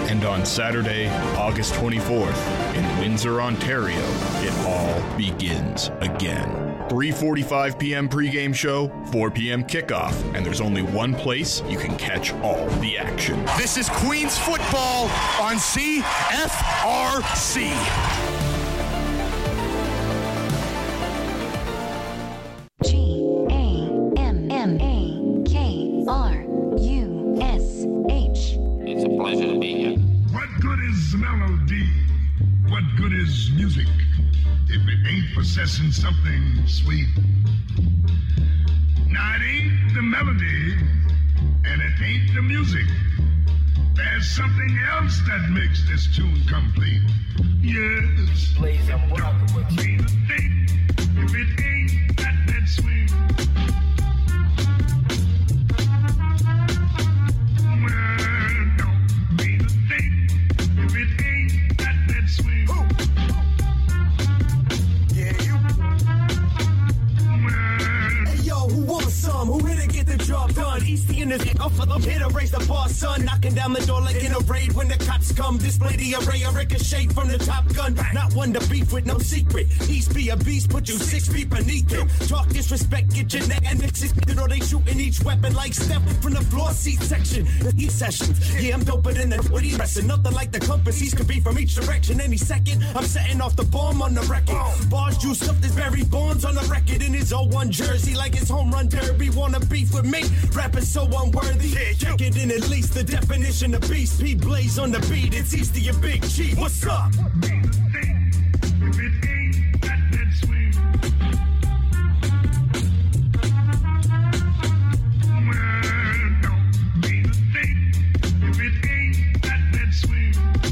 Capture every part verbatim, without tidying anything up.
And on Saturday, August twenty-fourth, in Windsor, Ontario, it all begins again. three forty-five p.m. pregame show, four p.m. kickoff, and there's only one place you can catch all the action. This is Queens football on C F R C. G A M M A K R U S H. It's a pleasure to be here. What good is melody? What good is music if it ain't possessing something sweet? Now it ain't the melody and it ain't the music. There's something else that makes this tune complete. Yes. Please, I'm welcome with you. Mean a thing if it ain't got that swing. Well, don't mean a thing if it ain't got that swing. Yeah, you. Well, Hey, yo, who wants some? Who here to get the job done? Easty in the off of them, here to raise the bar, son. Knocking down the door like in a raid when the cops come. Display the array of ricochet from the top gun. Not one to beef with, no secret. East be a beast, put you six feet beneath him. Talk disrespect, get your neck and extended, or they shooting each weapon like Steph from the floor seat section. The heat sessions, yeah, I'm doper than the what he's pressing. Nothing like the compass, he's could be from each direction. Any second, I'm setting off the bomb on the record. Bars juiced up, there's Barry Bonds on the record in his oh one jersey like his home run derby. Wanna beef with me? Rapping so unworthy. Check it in at least the definition of beast. P Blaze on the beat, it's Easty and Big Chief. What's up? mean a thing if it ain't got that swing. Well, don't mean a thing if it ain't got that swing.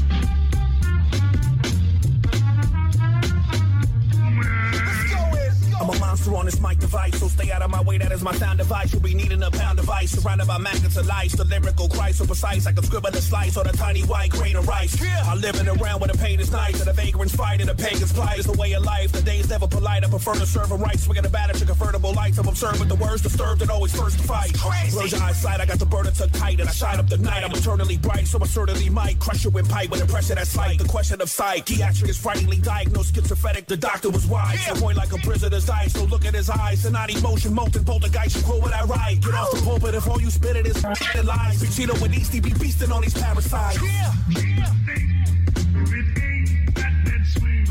I'm a monster on this mic device, so stay out of my way, that is my sound device. You'll be needing a pound device, surrounded by maggots of lice. The lyrical Christ so precise, I can scribble a slice on a tiny white grain of rice. I'm living around where the pain is nice, and the vagrant's fight and the pagan's plight is the way of life. The day's never polite, I prefer to serve them right. Swinging a batter to convertible lights, I'm observed with the worst disturbed and always first to fight. Blurred your eyesight, I got the burner tucked tight, and I shine up the night. I'm eternally bright, so I certainly might crush you with pipe with impression that's slight. The question of psychiatric is frighteningly diagnosed schizophrenic. The doctor was wise, yeah. Point like a prisoner's eyes, so look at his eyes. And not emotion, molten poltergeist, you quote what I write. Get off the pulpit if all you spit it is lies. Pacino and Easty be beastin' on these parasites. Yeah, yeah. If it ain't got that swing.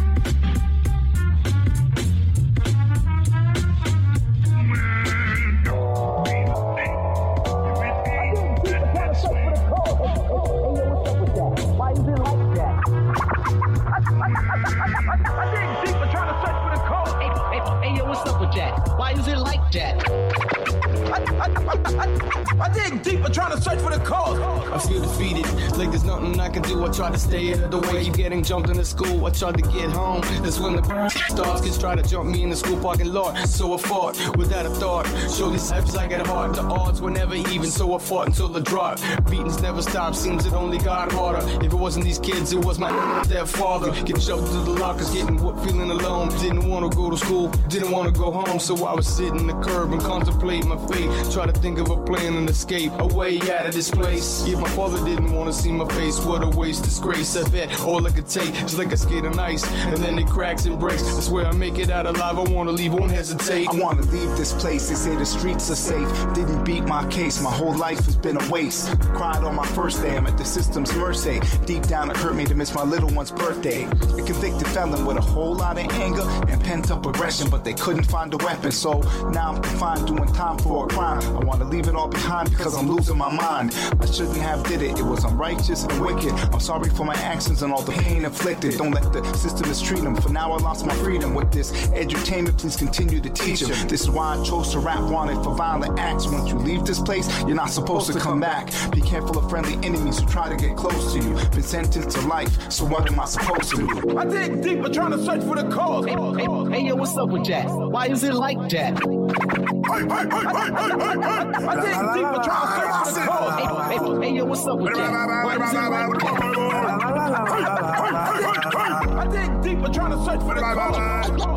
Well, don't mean a thing if it ain't got that swing. Why is it like that? I dig deep and trying to search for the cause. Hey, hey, hey, yo, what's up with that? Why is it like that? I, I, I, I, I dig deep and trying to search for the cause. I feel defeated, like there's nothing I can do. I try to stay out of the way, keep getting jumped in the school. I tried to get home, that's when the stars kids try to jump me in the school parking lot. So I fought without a thought. Show these steps I get hard. The odds were never even, so I fought until the drop. Beatings never stopped, seems it only got harder. If it wasn't these kids, it was my dead father. Getting shoved into the lockers, getting what, feeling alone. Didn't want to go to school, didn't want to go home. So I was sitting in the curb and contemplate my fate. Try to think of a plan and escape, a way out of this place. Yeah, my father didn't want to see my face. What a waste, disgrace. I bet all I could take is like a skate on ice, and then it cracks and breaks. I swear I make it out alive. I want to leave, won't hesitate. I want to leave this place. They say the streets are safe. Didn't beat my case. My whole life has been a waste. Cried on my first day. I'm at the system's mercy. Deep down it hurt me to miss my little one's birthday. A convicted felon with a whole lot of anger and pent up aggression, but they couldn't find a weapon. So now I'm confined doing time for a crime. I want to leave it all behind because I'm losing my mind. I shouldn't have did it. It was unrighteous and wicked. I'm sorry for my actions and all the pain inflicted. Don't let the system mistreat them. For now I lost my freedom. With this edutainment, please continue to teach them. This is why I chose to rap. Wanted for violent acts. Once you leave this place, you're not supposed to come back. Be careful of friendly enemies who try to get close to you. Been sentenced to life, so what am I supposed to do? I dig deeper trying to search for the cause. Hey, hey, hey, yo, what's up with that? Why is it like that? Hey, hey, hey, hey, hey, hey, hey. I dig deeper trying to search for the cause. Hey, hey, hey, yo, what's up with that? Why is it like that? I dig deeper trying to search for the cause. Hey, yo,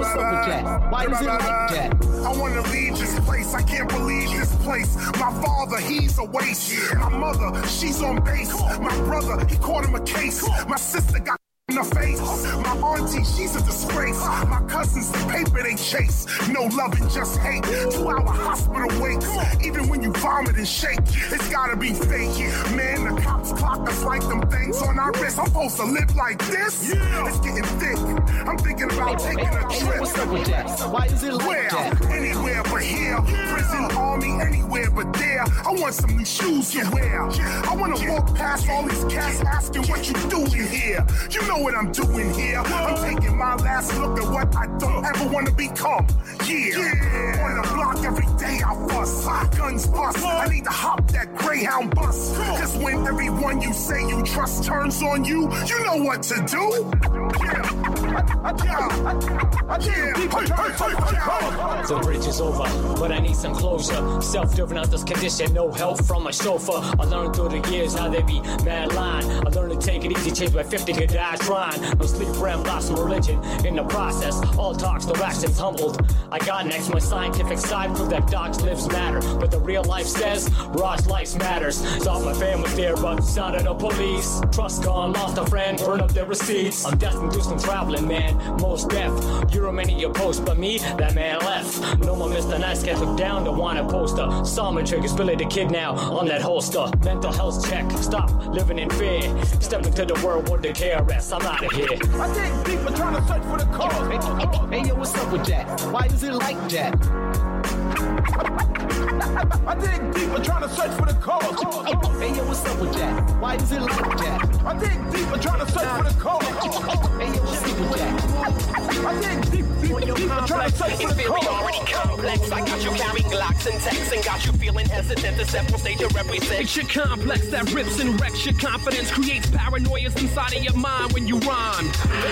what's up with that? Why is it like that? I wanna leave this place. I can't believe this place. My father, he's a waste. My mother, she's on base. My brother, he caught him a case. My sister got in her face. My auntie, she's a disgrace. My cousins, the paper they chase. No loving, just hate. Two hour hospital waits. Even when you vomit and shake, it's gotta be fake. Man, the cops clock us like them things on our wrist. I'm supposed to live like this? It's getting thick. I'm thinking about Hey, taking hey, a hey, trip. what's up with that? Why is it like Where? that? Anywhere but here. Prison, army, anywhere but there. I want some new shoes to wear. I wanna walk past all these cats asking what you doing here. You know what I'm doing here. I'm taking my last look at what I don't ever wanna become. Yeah. yeah. On the block every day I fuss. Guns bust. I need to hop that Greyhound bus. Cause when everyone you say you trust turns on you, you know what to do. Yeah. Yeah. Yeah. The bridge is over, but I need some closure. Self-driven out this condition, no help from my chauffeur. I learned through the years how they be mad line. I learned to take it easy, change by fifty, could die trying. No sleep, ram, lost some religion in the process. All talks, the actions humbled. I got next, my scientific side prove that docs lives matter. But the real life says, Ross life matters. Thought my fam was there, but sounded the police. Trust gone, lost a friend, burn up their receipts. I'm destined to do some traveling, man, most deaf. You're a many your post, but me, that man left. No more Mister Nice Guy took down the wanted poster. Salmon triggers, Billy the Kid now on that holster. Mental health check, stop living in fear. Step into the world where the K R S, I'm out of here. I dig deeper trying to search for the cause. Hey, hey, hey, yo, what's up with that? Why is it like that? I dig deeper trying to search for the cause. Hey, hey, yo, what's up with that? Why is it like that? I dig deeper trying to search for the cause. Hey, yo, what's up with that? I dig deep, deep, deeper trying to search for the cause. Inferiority complex. I got you carrying glocks and texts and got you feeling hesitant to step on stage to represent. It's your complex that rips and wrecks your confidence, creates paranoias inside of your mind when you rhyme.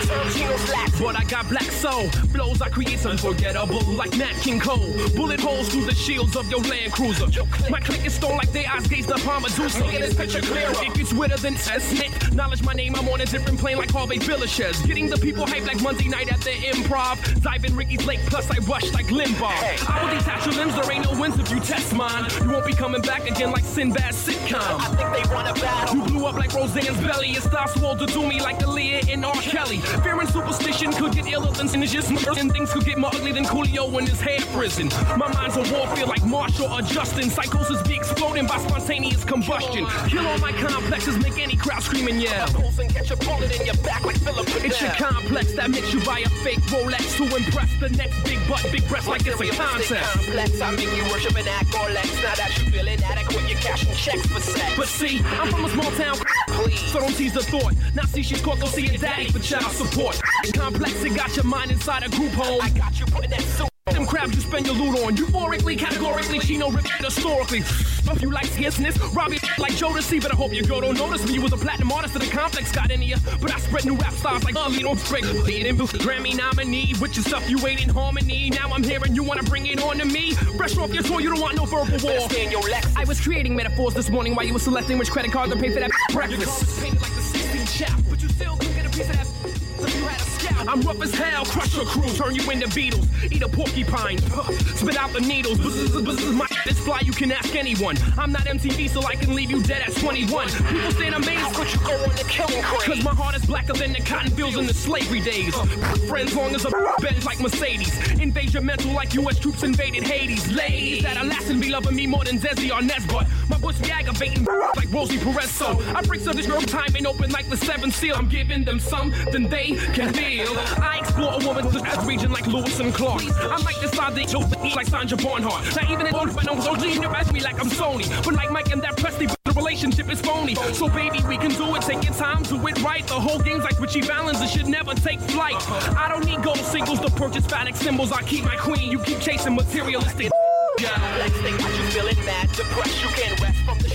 But I got black soul, flows I create unforgettable like Nat King Cole. Bullet holes through the shields of your Land Cruiser. My click is stone like their eyes gaze upon Medusa. Making this picture clearer. It gets wetter than S-Hit. Knowledge my name, I'm on a different plane like Harvey Villashez. Getting the people hyped like Monday night at the Improv. Diving Ricky's Lake, plus I rush like Limbaugh. Hey. I will detach your limbs, there ain't no wins if you test mine. You won't be coming back again like Sinbad's sitcom. I think they want a battle. You blew up like Roseanne's belly. It stops swole to do me like Aaliyah and R. Kelly. Fear and superstition could get iller than synergies. And things could get more ugly than Coolio in his hair prison. My mind's a warfare like Marshall or Justin. Psychosis be exploding by spontaneous combustion. Kill all my complexes, make any crowd scream and yell. And catch a bullet in your back like Philip Fidel. It's your complex that makes you buy a fake Rolex to impress the next big butt, big breast like it's a contest. Complex, I make you worship an act or lex. Now that you feel inadequate, you're cashing checks for sex. But see, I'm from a small town, please. So don't tease the thought. Now see she's caught, go see your daddy for child support. Complex, it got your mind inside a group home. I got you putting that suit. Them crabs you spend your loot on. Euphorically, categorically, Chino ripped it historically. If you like scarceness, rob it like Jodeci. But I hope your girl don't notice me. You was a platinum artist and the complex got into you. But I spread new rap stars like Ugly, don't break the lead. Grammy nominee, with your stuff you ain't in harmony. Now I'm here and you wanna bring it on to me. Fresh off your tour, you don't want no verbal war. I was creating metaphors this morning while you were selecting which credit card to pay for that breakfast. Your girl is painted like the sixteen chap, but you still can get a piece of that. If you had a scalp. I'm rough as hell, crush your crew, turn you into Beatles. Eat a porcupine, spit out the needles. Buzz, buzz, buzz, my is fly, you can ask anyone. I'm not M T V, so I can leave you dead at twenty-one. People stand amazed, how could you go on the killing craze? Cause my heart is blacker than the cotton fields in the slavery days. Friends long as a Benz like Mercedes. Invade your mental like U S troops invaded Hades. Ladies that are lasting be loving me more than Desi or Nesbut. My bush be aggravating like Rosie Perez. So I bring some this girl time ain't open like the seventh seal. I'm giving them something they can feel. I explore a woman's region like Lewis and Clark. I might decide they chose to eat like Sandra Barnhart. Not even an old friend knows O G me like I'm Sony. But like Mike and that Presley, the relationship is phony. So baby, we can do it. Take your time, do it right. The whole game's like Richie Valens. It should never take flight. I don't need gold singles to purchase phallic symbols. I keep my queen. You keep chasing materialistic. Yeah. Let's think what you feeling mad, depressed. You can't rest from the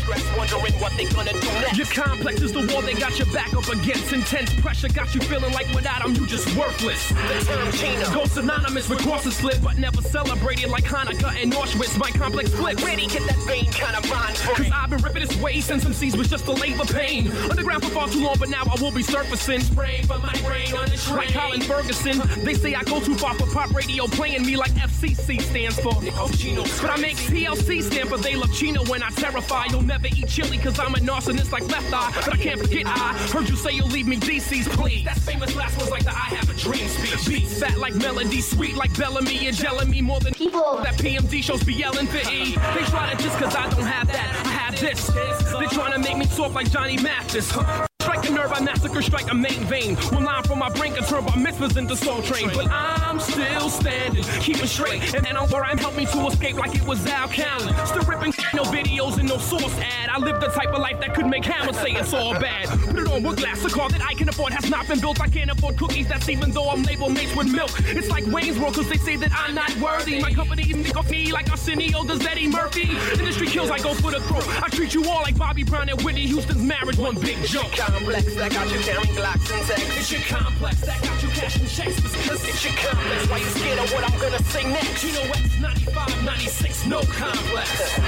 stress, wondering what they gonna do next. Your complex is the wall they got your back up against. Intense pressure got you feeling like without them you just worthless. The term Chino go synonymous with crosses slip, but never celebrated like Hanukkah and Auschwitz. My complex flips. Where'd he get that vein kind of mind Cause I've been ripping this way since M Cs was just a labor pain. Underground for far too long, but now I will be surfacing. Spraying for my brain on the train. Like Colin Ferguson. They say I go too far for pop radio, playing me like F C C stands for. But I make T L C stand for they love Chino when I terrify. You'll never eat chili cause I'm a narcissist like Left Eye. But I can't forget I heard you say you'll leave me D Cs, please. That's famous last words like the I have a dream speech. Beats fat like melody, sweet like Bellamy. You're gelling me more than people that P M D shows be yelling for E. They try to just cause I don't have that, I have this. They trying to make me talk like Johnny Mathis. Strike a nerve, I massacre, strike a main vein. One line from my brain can turn bar mitzvahs into Soul Train. But I'm still standing, keeping straight. And then on where I'm helped me to escape like it was Al Callen. Still ripping no videos and no source ad. I live the type of life that could make Hammer say it's all bad. Put it on wood glass, a car that I can afford has not been built. I can't afford cookies, that's even though I'm labeled mates with milk. It's like Wayne's World cause they say that I'm not worthy. My company make off me like Arsenio does Eddie Murphy. Industry kills, I go for the throat. I treat you all like Bobby Brown and Whitney Houston's marriage, one big joke. Complex that got you carrying Glocks and texts. It's your complex that got you cashing checks. It's your complex, why you scared of what I'm gonna say next? Chino X ninety-five, ninety-six, no complex.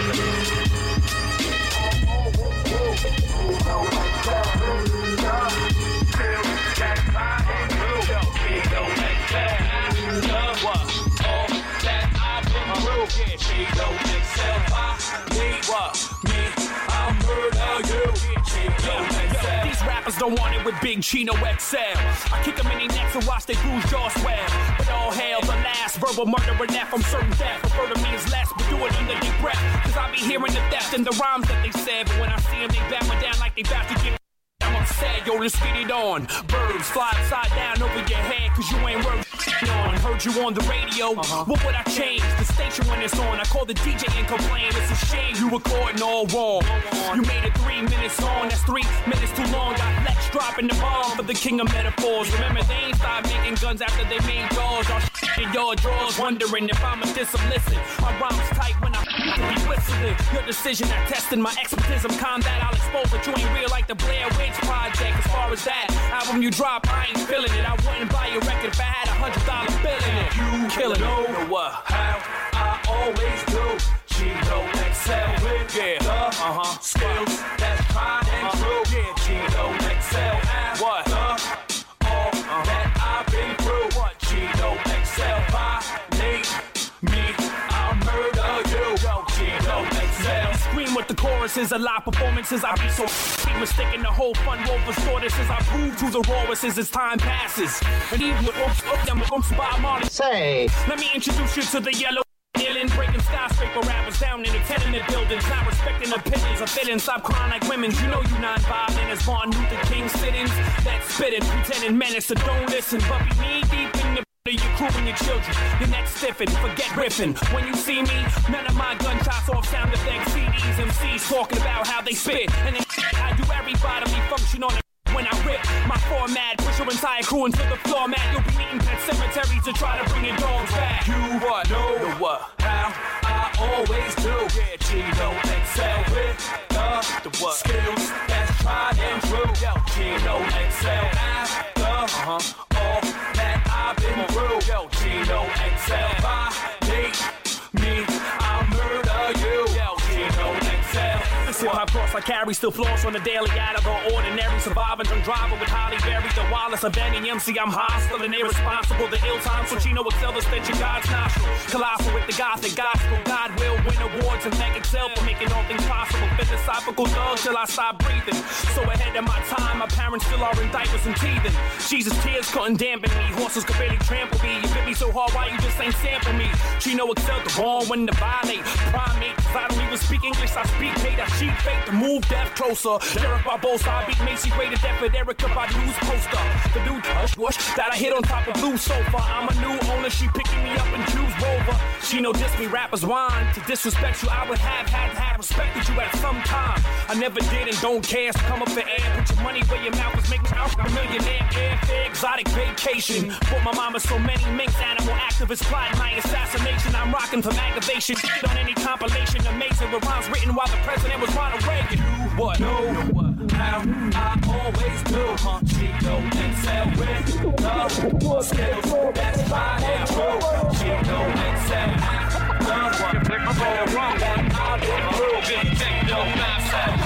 These rappers don't want it with Big Chino X L. I kick them in their necks and watch they bruise jaws swell. But all hail the last verbal murder and that from certain death. Prefer to me is less, but do it under their breath. Cause I be hearing the depth in the rhymes that they said. But when I see them, they back me down like they about to get. I'm upset, yo, let's get it on. Birds fly upside down over your head, cause you ain't worth on. Heard you on the radio, uh-huh. What would I change? The station when it's on, I call the D J and complain. It's a shame you recording all wrong. You made it three minutes on, that's three minutes too long. Got Flex dropping the bomb for the king of metaphors. Remember, they ain't started making guns after they made jaws. Y'all shit in your drawers, wondering if I'm a disillicit. My rhymes tight when I to be whistling. Your decision at testing my expertism, combat, I'll expose that you ain't real like the Blair Witch Project. As far as that album you drop, I ain't feeling it. I wouldn't buy your record if I had a hundred dollar bill in it. You killing know it. What? How I always do. Chino X L with yeah. the uh-huh. skills that's tried and uh-huh. true. Yeah, Chino X L and what? The all uh-huh. that I've been through. What? Chino X L violate me, I'll murder you. Yo, Chino X L. Scream with the choruses, a lot of performances. I be so f***ing mistaken the whole fun roll for tortoises. I prove to the rawest as time passes. And even with oops, oops, I'm oops, Bob Marley. Say, let me introduce you to the yellow. Dealing, breaking skyscraper rappers down in the tenement buildings. Not respecting opinions of feelings. Stop crying like women. You know you non-violent as Martin Luther King sittings. That spitting, pretending menace, so don't listen. But be knee deep in the your crew and your children. Your neck stiffen, forget riffing. When you see me, none of my gunshots off sound effects. C Ds, M Cs talking about how they spit. And then I do every bodily function on it. When I rip my format, push your entire crew into the floor mat. You'll be needing pet cemeteries to try to bring your dogs back. You what? Know the what? How I always do. Yeah, Chino X L with the, the what? Skills that's tried and true. Yo, Chino X L after uh-huh. all that I've been through. Yo, Chino X L violate me, I'll murder you. Yo, Chino X L. This hip-hop cross I carry still floss on the daily out of the ordinary. Surviving from driver with Holly Berry, the Wallace of any M C. I'm hostile and irresponsible. The ill time, so Chino excel the stench of God's nostril. Colossal with the gothic gospel. God will win awards and thank itself for making all things possible. Philosophical thug till I stop breathing. So ahead of my time, my parents still are in diapers and teething. Jesus, tears couldn't dampen me. Horses could barely trample me. You bit me so hard, why you just ain't sample me? Chino excel the wrong when to violate. Primate, cause I don't even speak English, I speak hate. I cheat fake to move death closer. Derek Barbosa, I beat Macy Ray to death with Erica Badu's poster. The new hush wash that I hit on top of blue sofa. I'm a new owner, she picking me up in Jews Rover. Chino diss me, rappers whine. To disrespect you, I would have had to have respected you at some time. I never did and don't care, so come up for air. Put your money way your mouth is making out a millionaire airfare, exotic vacation. Bought my mama so many minks, animal activists plotting my assassination. I'm rocking from aggravation, shit on any compilation. Amazing with rhymes written while the president was Ronald Reagan. What? No, what? How I always do, huh? Chico and sell with love skills. That's my hair, bro. Chico and sell love. You pick up on the wrong one. I'll do a little bit. Take no nine, seven,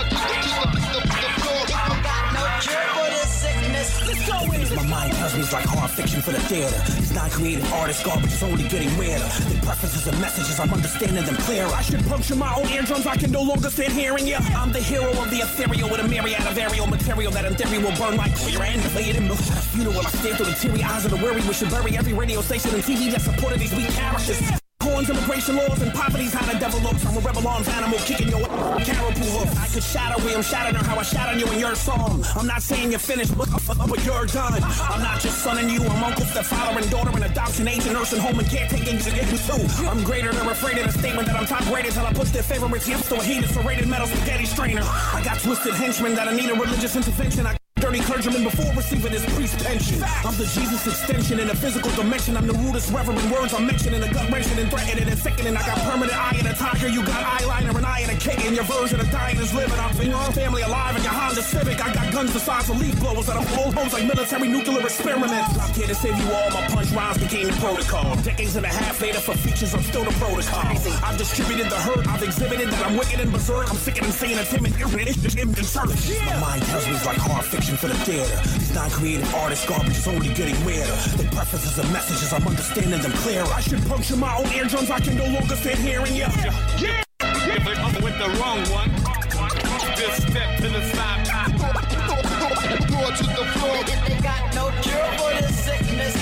my mind tells me it's like hard fiction for the theater. It's non-creative artist garbage, it's only getting weirder. The preferences and messages, I'm understanding them clearer. I should puncture my own eardrums, I can no longer stand hearing you. I'm the hero of the ethereal with a myriad of aerial material that in theory will burn like clear and lay it in milk. At a funeral, I stare through the teary eyes of the weary. We should bury every radio station and T V that supported these weak characters. Horns, immigration laws, and poverty's how the devil looks. I'm a rebel arms animal kicking your caribou hoof. I could shadow William Shatner how I shadow you in your song. I'm not saying you're finished, but, but you're done. I'm not just son and you, I'm uncle, stepfather, and daughter, and adoption agent, nursing home, and caretaking to get with too. I'm greater than afraid of the statement that I'm top rated till I push their favorites gifts to a heated, serrated metal spaghetti strainer. I got twisted henchmen that I need a religious intervention. I dirty clergyman before receiving his priest pension. I'm the Jesus extension in a physical dimension. I'm the rudest reverend words I'm mentioning. A gut wrenching and threatening and sickening. I got permanent eye in a tiger. You got eyeliner and eye in a cake. And your version of dying is living. I'm in your family alive and your Honda Civic. I got guns the size of leaf blowers that I'm old homes like military nuclear experiments. I'm here to save you all. My punch rhymes became the protocol. Decades and a half later for features, I'm still the protocol. I've distributed the hurt. I've exhibited that I'm wicked and berserk. I'm sick and insane and timid. My mind tells me it's like hard fiction for the theater. It's non-creative artist garbage, it's only getting weirder. The preferences and messages, I'm understanding them clearer. I should puncture my own eardrums, I can no longer stand hearing you. Yeah, yeah. I'm with the wrong one. Just step to the side. Floor to the floor. They got no cure for this sickness.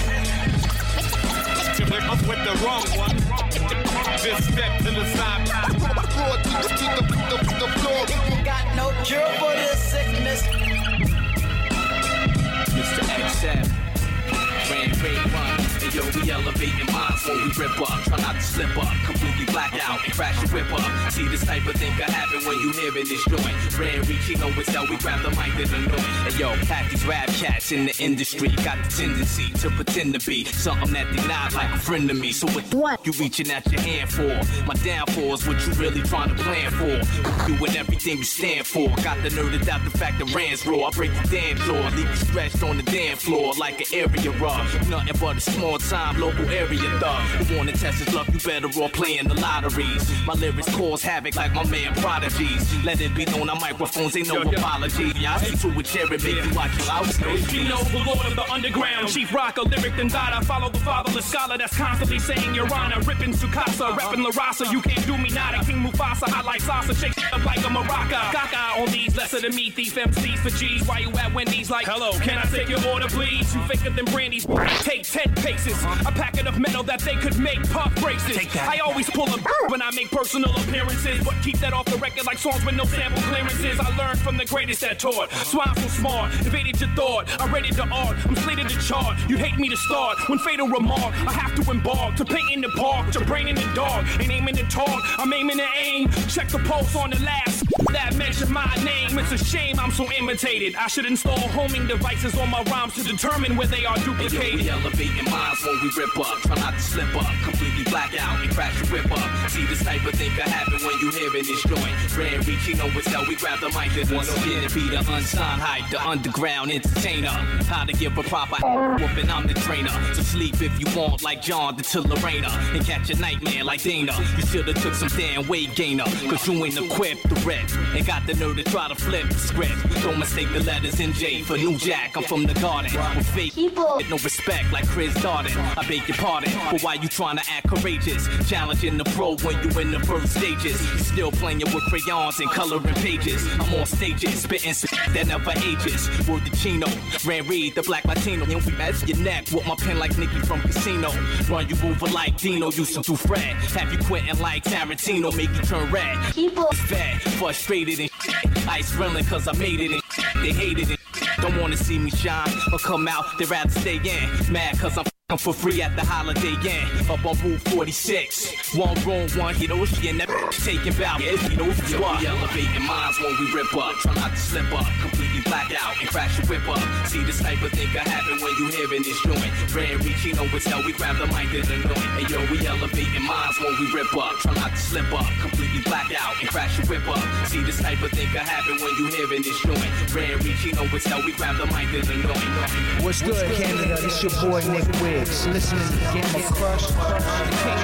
I'm with the wrong one. Just step to the side. Floor to the, to the, the, the floor. They got no cure for this sickness. Mister X F, Ran Ray Run, and yo, we elevating minds when we rip up. Try not to slip up, completely black out and crash and rip up. See this type of thing can happen when you hearing this joint. Ran Reach, you know it's how we grab the mic and annoy. And yo, half these rap cats in the industry got the tendency to pretend to be something that they not, like a friend to me. So what, what you reaching at your hand for? My downfall is what you really trying to plan for. Doing everything you stand for. Got the nerve to doubt the fact that Rand's raw. I break the damn jaw, leave you stretched on the damn floor like an area raw. Nothing but a small time local area thug. Who wanna test his luck, you better off playing the lotteries. My lyrics cause havoc like my man Prodigies. Let it be known on microphones ain't no apology. I see to a chair and make you watch you out. Gino, the lord of the underground, chief rocker, lyric and dot. I follow the fatherless scholar that's constantly saying your honor. Ripping Sukasa, repping La Raza. You can't do me nada. King Mufasa, I like salsa, shake up like a maraca. Gaga on these lesser than me, thief M Cs for G's. Why you at Wendy's like, hello, can I take your order please? You faker than brandy's. Take ten paces, a packet of metal that they could make puff braces. I always pull a when I make personal appearances, but keep that off the record like songs with no sample clearances. I learned from the greatest that taught. So I'm so smart, evaded your thought. I rated the art, I'm slated to chart. You'd hate me to start when fatal remark. I have to embark to paint in the park, with your brain in the dark. Ain't aiming to talk, I'm aiming to aim. Check the pulse on the last that mention my name. It's a shame I'm so imitated. I should install homing devices on my rhymes to determine where they are duplicated. Hey, yo, we elevating minds when we rip up. Try not to slip up, completely black out and crash and rip up. See this type of thing can happen when you hearing this joint. Ran Reach, you know it's how we grab the mic. And once again, it be the unsigned hype, the underground entertainer. How to give a proper whooping, I'm the trainer. So sleep if you want like John to Lorena. And catch a nightmare like Dana. You should've took some damn weight gainer. Cause you ain't equipped to rip. And got the nerve to try to flip the script. Don't mistake the letters N J for New Jack. I'm from the garden. With fake people, with no respect like Chris Darden. I beg your pardon, but why you trying to act courageous? Challenging the pro when you in the first stages. You still playing with crayons and coloring pages. I'm on stages, spitting that never ages. Word to Chino, Ran Reed, the black Latino. And we match your neck with my pen like Nicky from Casino. Run you over like Dino, used to do Fred. Have you quitting like Tarantino, make you turn red. People fed, frustrated and shit. Ice grilling cause I made it and shit. They hated it. Don't wanna see me shine or come out, they rather stay in. Mad cause I'm f***ing for free at the Holiday Inn. Up on Route forty-six. One room, one Hiroshi and that taking bout. Yeah, you know what? We elevating minds when we rip up. Try not to slip up. Completely completely black out and crash your whip up. See, this type of thing can happen when you hearing this joint. Ran Chino with hell, we grab the mic and anoint. And yo, we elevating minds when we rip up. Try not to slip up, completely black out and crash your whip up. See, this type of thing can happen when you hearing this joint. Ran Chino with hell, we grab the mic and anoint. What's good, Canada? This your boy Nick Wiggs. Listening to Game of Crush. Don't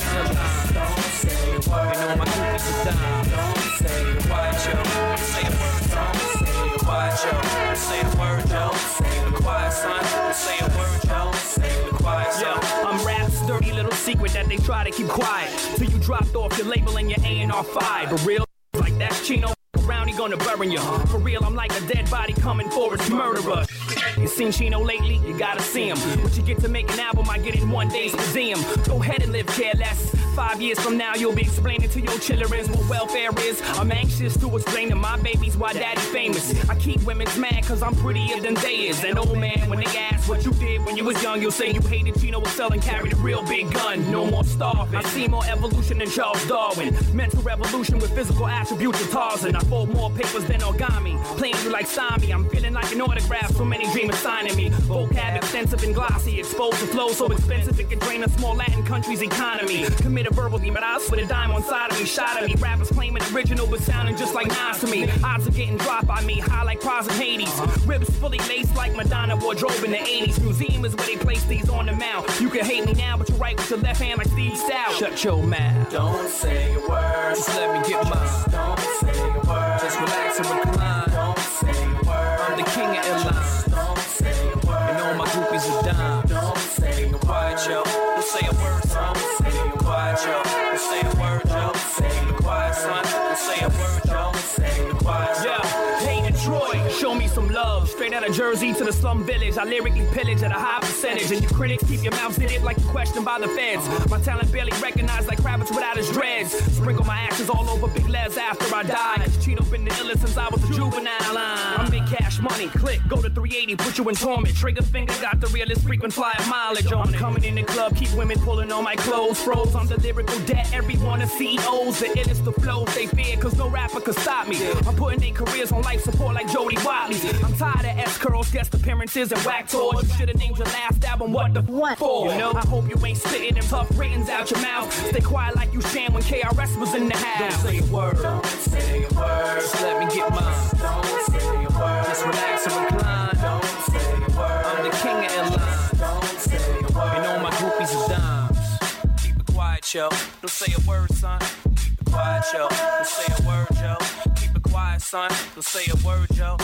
say a word. You know my groupies are down. Don't say a word, yo. Say a word. Don't say a word, yo. Say a word, yo. Say the quiet, son. Say a word, yo. Say the quiet, son. Yo, I'm rap's dirty little secret that they try to keep quiet. Till you dropped off your label and your A and R five. But real like that's Chino. Around, he gonna burn you. For real, I'm like a dead body coming for its murderer. You seen Chino lately? You gotta see him. But you get to make an album, I get in one day's museum. Go ahead and live careless. Five years from now, you'll be explaining to your children what welfare is. I'm anxious to explain to my babies why daddy famous. I keep women's mad cause I'm prettier than they is. And old man, when they ask what you did when you was young, you'll say you hated Chino was selling, carried a real big gun. No more starving. I see more evolution than Charles Darwin. Mental revolution with physical attributes of Tarzan. I fold more papers than origami. Playing you like Sami. I'm feeling like an autograph. So many dreamers signing me. Vocab extensive and glossy. Exposed to flow so expensive it can drain a small Latin country's economy. Commit a verbal demonas with a dime on side of me. Shot at me. Rappers claiming original but sounding just like Nas to me. Odds are getting dropped by me. High like prize in Hades. Ribs fully laced like Madonna wardrobe in the eighties. Museum is where they place these on the mount. You can hate me now but you write with your left hand like Steve Stout. Shut your mouth. Don't say a word. Just let me get mine. Don't say a word. Just relax and recline. Don't say a word. I'm the king of airlines. Don't say a word. And all my groupies are dime. Don't say a word, yo. Don't say a word, son. Don't say a word, yo. Don't say a word, yo. Don't say a quiet, son. Don't say a word, yo. Don't say a quiet, son. Yeah, hey Detroit, show me some love. Straight out of Jersey to the slum village, I lyrically pillage at a high percentage. And you critics keep your mouths in it like you questioned by the feds. My talent barely recognized like Kravitz without his dreads. Sprinkle my ashes all over Big Les after I die. Chino been the illest since I was a juvenile. I'm big cash money, click, go to three eighty, put you in torment. Trigger finger got the realest frequent flyer mileage on it. Coming in the club, keep women pulling on my clothes. Froze on the lyrical debt, everyone is C E Os. The illest the flows they fear, cause no rapper could stop me. I'm putting their careers on life support like Jody Watley. I'm tired of S-curls, guest appearances, and whack tours. You should've named your last album What the F*** for. You know, I hope you ain't spitting them tough ratings out your mouth. Stay quiet like you Shan when K R S was in the house. Don't say a word. Don't say a word. Just let me get mine. Don't say a word. Just relax and recline. Don't say a word. I'm the king of airlines. Don't say a word. And all my groupies are dimes. Keep it quiet, yo. Don't say a word, son. Keep it quiet, yo. Don't say a word, yo. Keep it quiet, son. Don't say a word, yo.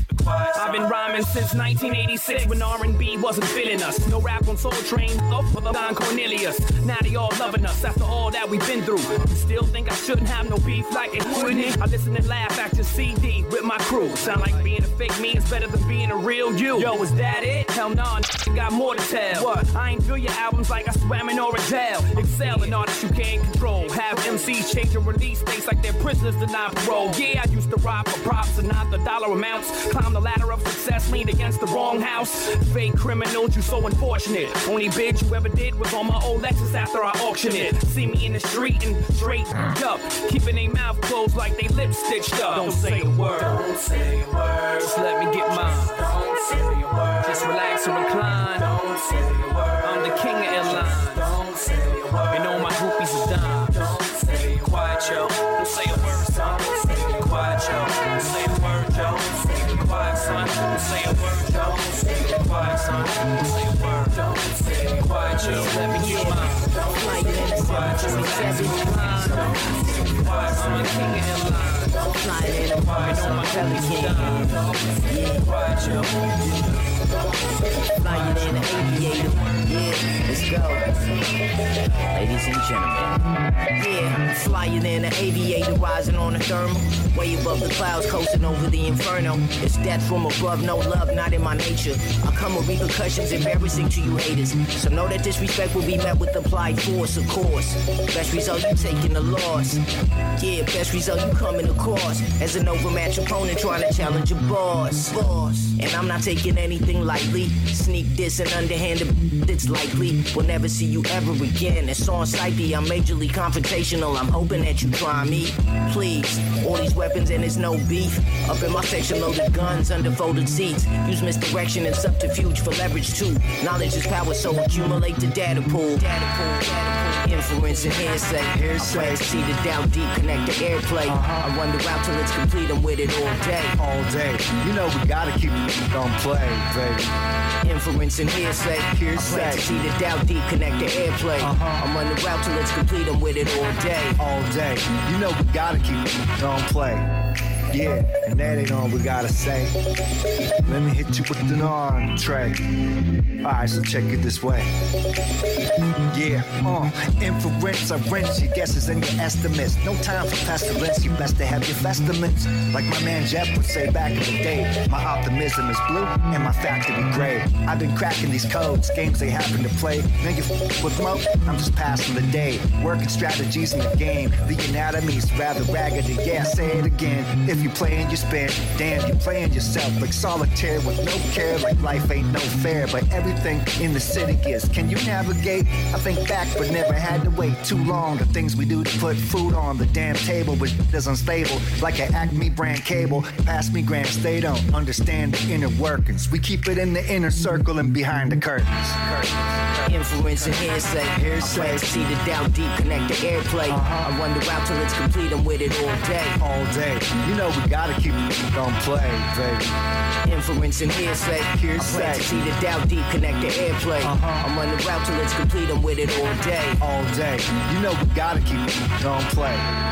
I've been rhyming since nineteen eighty-six when R and B wasn't fitting us. No rap on Soul Train, up for the Don Cornelius. Now they all loving us after all that we've been through. You still think I shouldn't have no beef like it wouldn't? I listen and laugh at your C D with my crew. Sound like being a fake me is better than being a real you. Yo, is that it? Hell no, nah, got more to tell. What? I ain't feel your albums like I swam in or a jail. Excel in artists you can't control. Have M Cs change your release dates like they're prisoners denied parole. Yeah, I used to rob for props and not the dollar amounts. Climb the ladder of success, leaned against the wrong house. Fake criminals, you so unfortunate. Only bid you ever did was on my old Lexus after I auctioned it. See me in the street and straight up, keeping their mouth closed like they lips stitched up. Don't say a word. Don't say a word. Just let me get mine. Don't say a word. Just relax and recline. Don't say a word. I'm the king of airlines. Don't say a word. And all my groupies are dimes. Don't say a quiet, yo. Don't say a word, son. Don't say a quiet, yo. Don't say a word, yo. Don't say a quiet, son. Don't say a word, yo. Don't say a quiet, son. Don't say a word, don't say a quiet, yo. Let me get mine. Don't fly you in the quiet, yo. Let me get mine. Don't say a quiet, son. I'm the king of airlines. Don't fly in the quiet, on my belly king. Don't say a quiet, yo. Flying in an aviator, yeah, let's go. Ladies and gentlemen, yeah, flying in an aviator, rising on a thermal, way above the clouds, coasting over the inferno. It's death from above, no love, not in my nature. I come with repercussions, embarrassing to you haters. So know that disrespect will be met with applied force, of course. Best result, you taking the loss. Yeah, best result, you coming across as an overmatched opponent trying to challenge your boss. Boss, and I'm not taking anything like nightly. Sneak diss and underhanded, it's likely we'll never see you ever again. It's on psyche, I'm majorly confrontational. I'm hoping that you try me, please. All these weapons and there's no beef. Up in my section, loaded guns under folded seats. Use misdirection and subterfuge for leverage too. Knowledge is power, so accumulate the data pool. Data pool, data pool. Inference and hearsay. Hearsay. See the doubt deep, connect the airplay. Uh-huh. I wander out till it's complete. I'm with it all day. All day. You know we gotta keep it on play, baby. Inference and hearsay. Hearsay. I see the doubt deep, connect the airplay. Uh-huh. I'm on the route till it's complete. I'm with it all day. All day. You know we gotta keep it on play. Yeah, and that ain't all we gotta say. Let me hit you with an entree. Alright, so check it this way. Yeah, uh, inference, I wrench your guesses and your estimates. No time for pestilence, you best to have your festaments. Like my man Jeff would say back in the day, my optimism is blue and my factory gray. I've been cracking these codes, games they happen to play. Now you f- with mo, I'm just passing the day. Working strategies in the game, the anatomy's rather raggedy. Yeah, say it again. If you playing, you spin. Damn, you playing yourself like solitaire with no care. Like life ain't no fair, but everything in the city is. Can you navigate? I think back, but never had to wait too long. The things we do to put food on the damn table, which is unstable. Like an Acme brand cable. Pass me grams, they don't understand the inner workings. We keep it in the inner circle and behind the curtains. curtains. Influence and hearsay. Hearsay. See the doubt deep, connect the airplay. Uh-huh. I wander out till it's complete. I'm with it all day. All day. You know we gotta keep it on play, baby. Inference and hearsay. Hearsay. See the doubt deep, connect the airplay. Uh-huh. I'm on the route till it's complete. I'm with it all day. All day. You know we gotta keep it on play.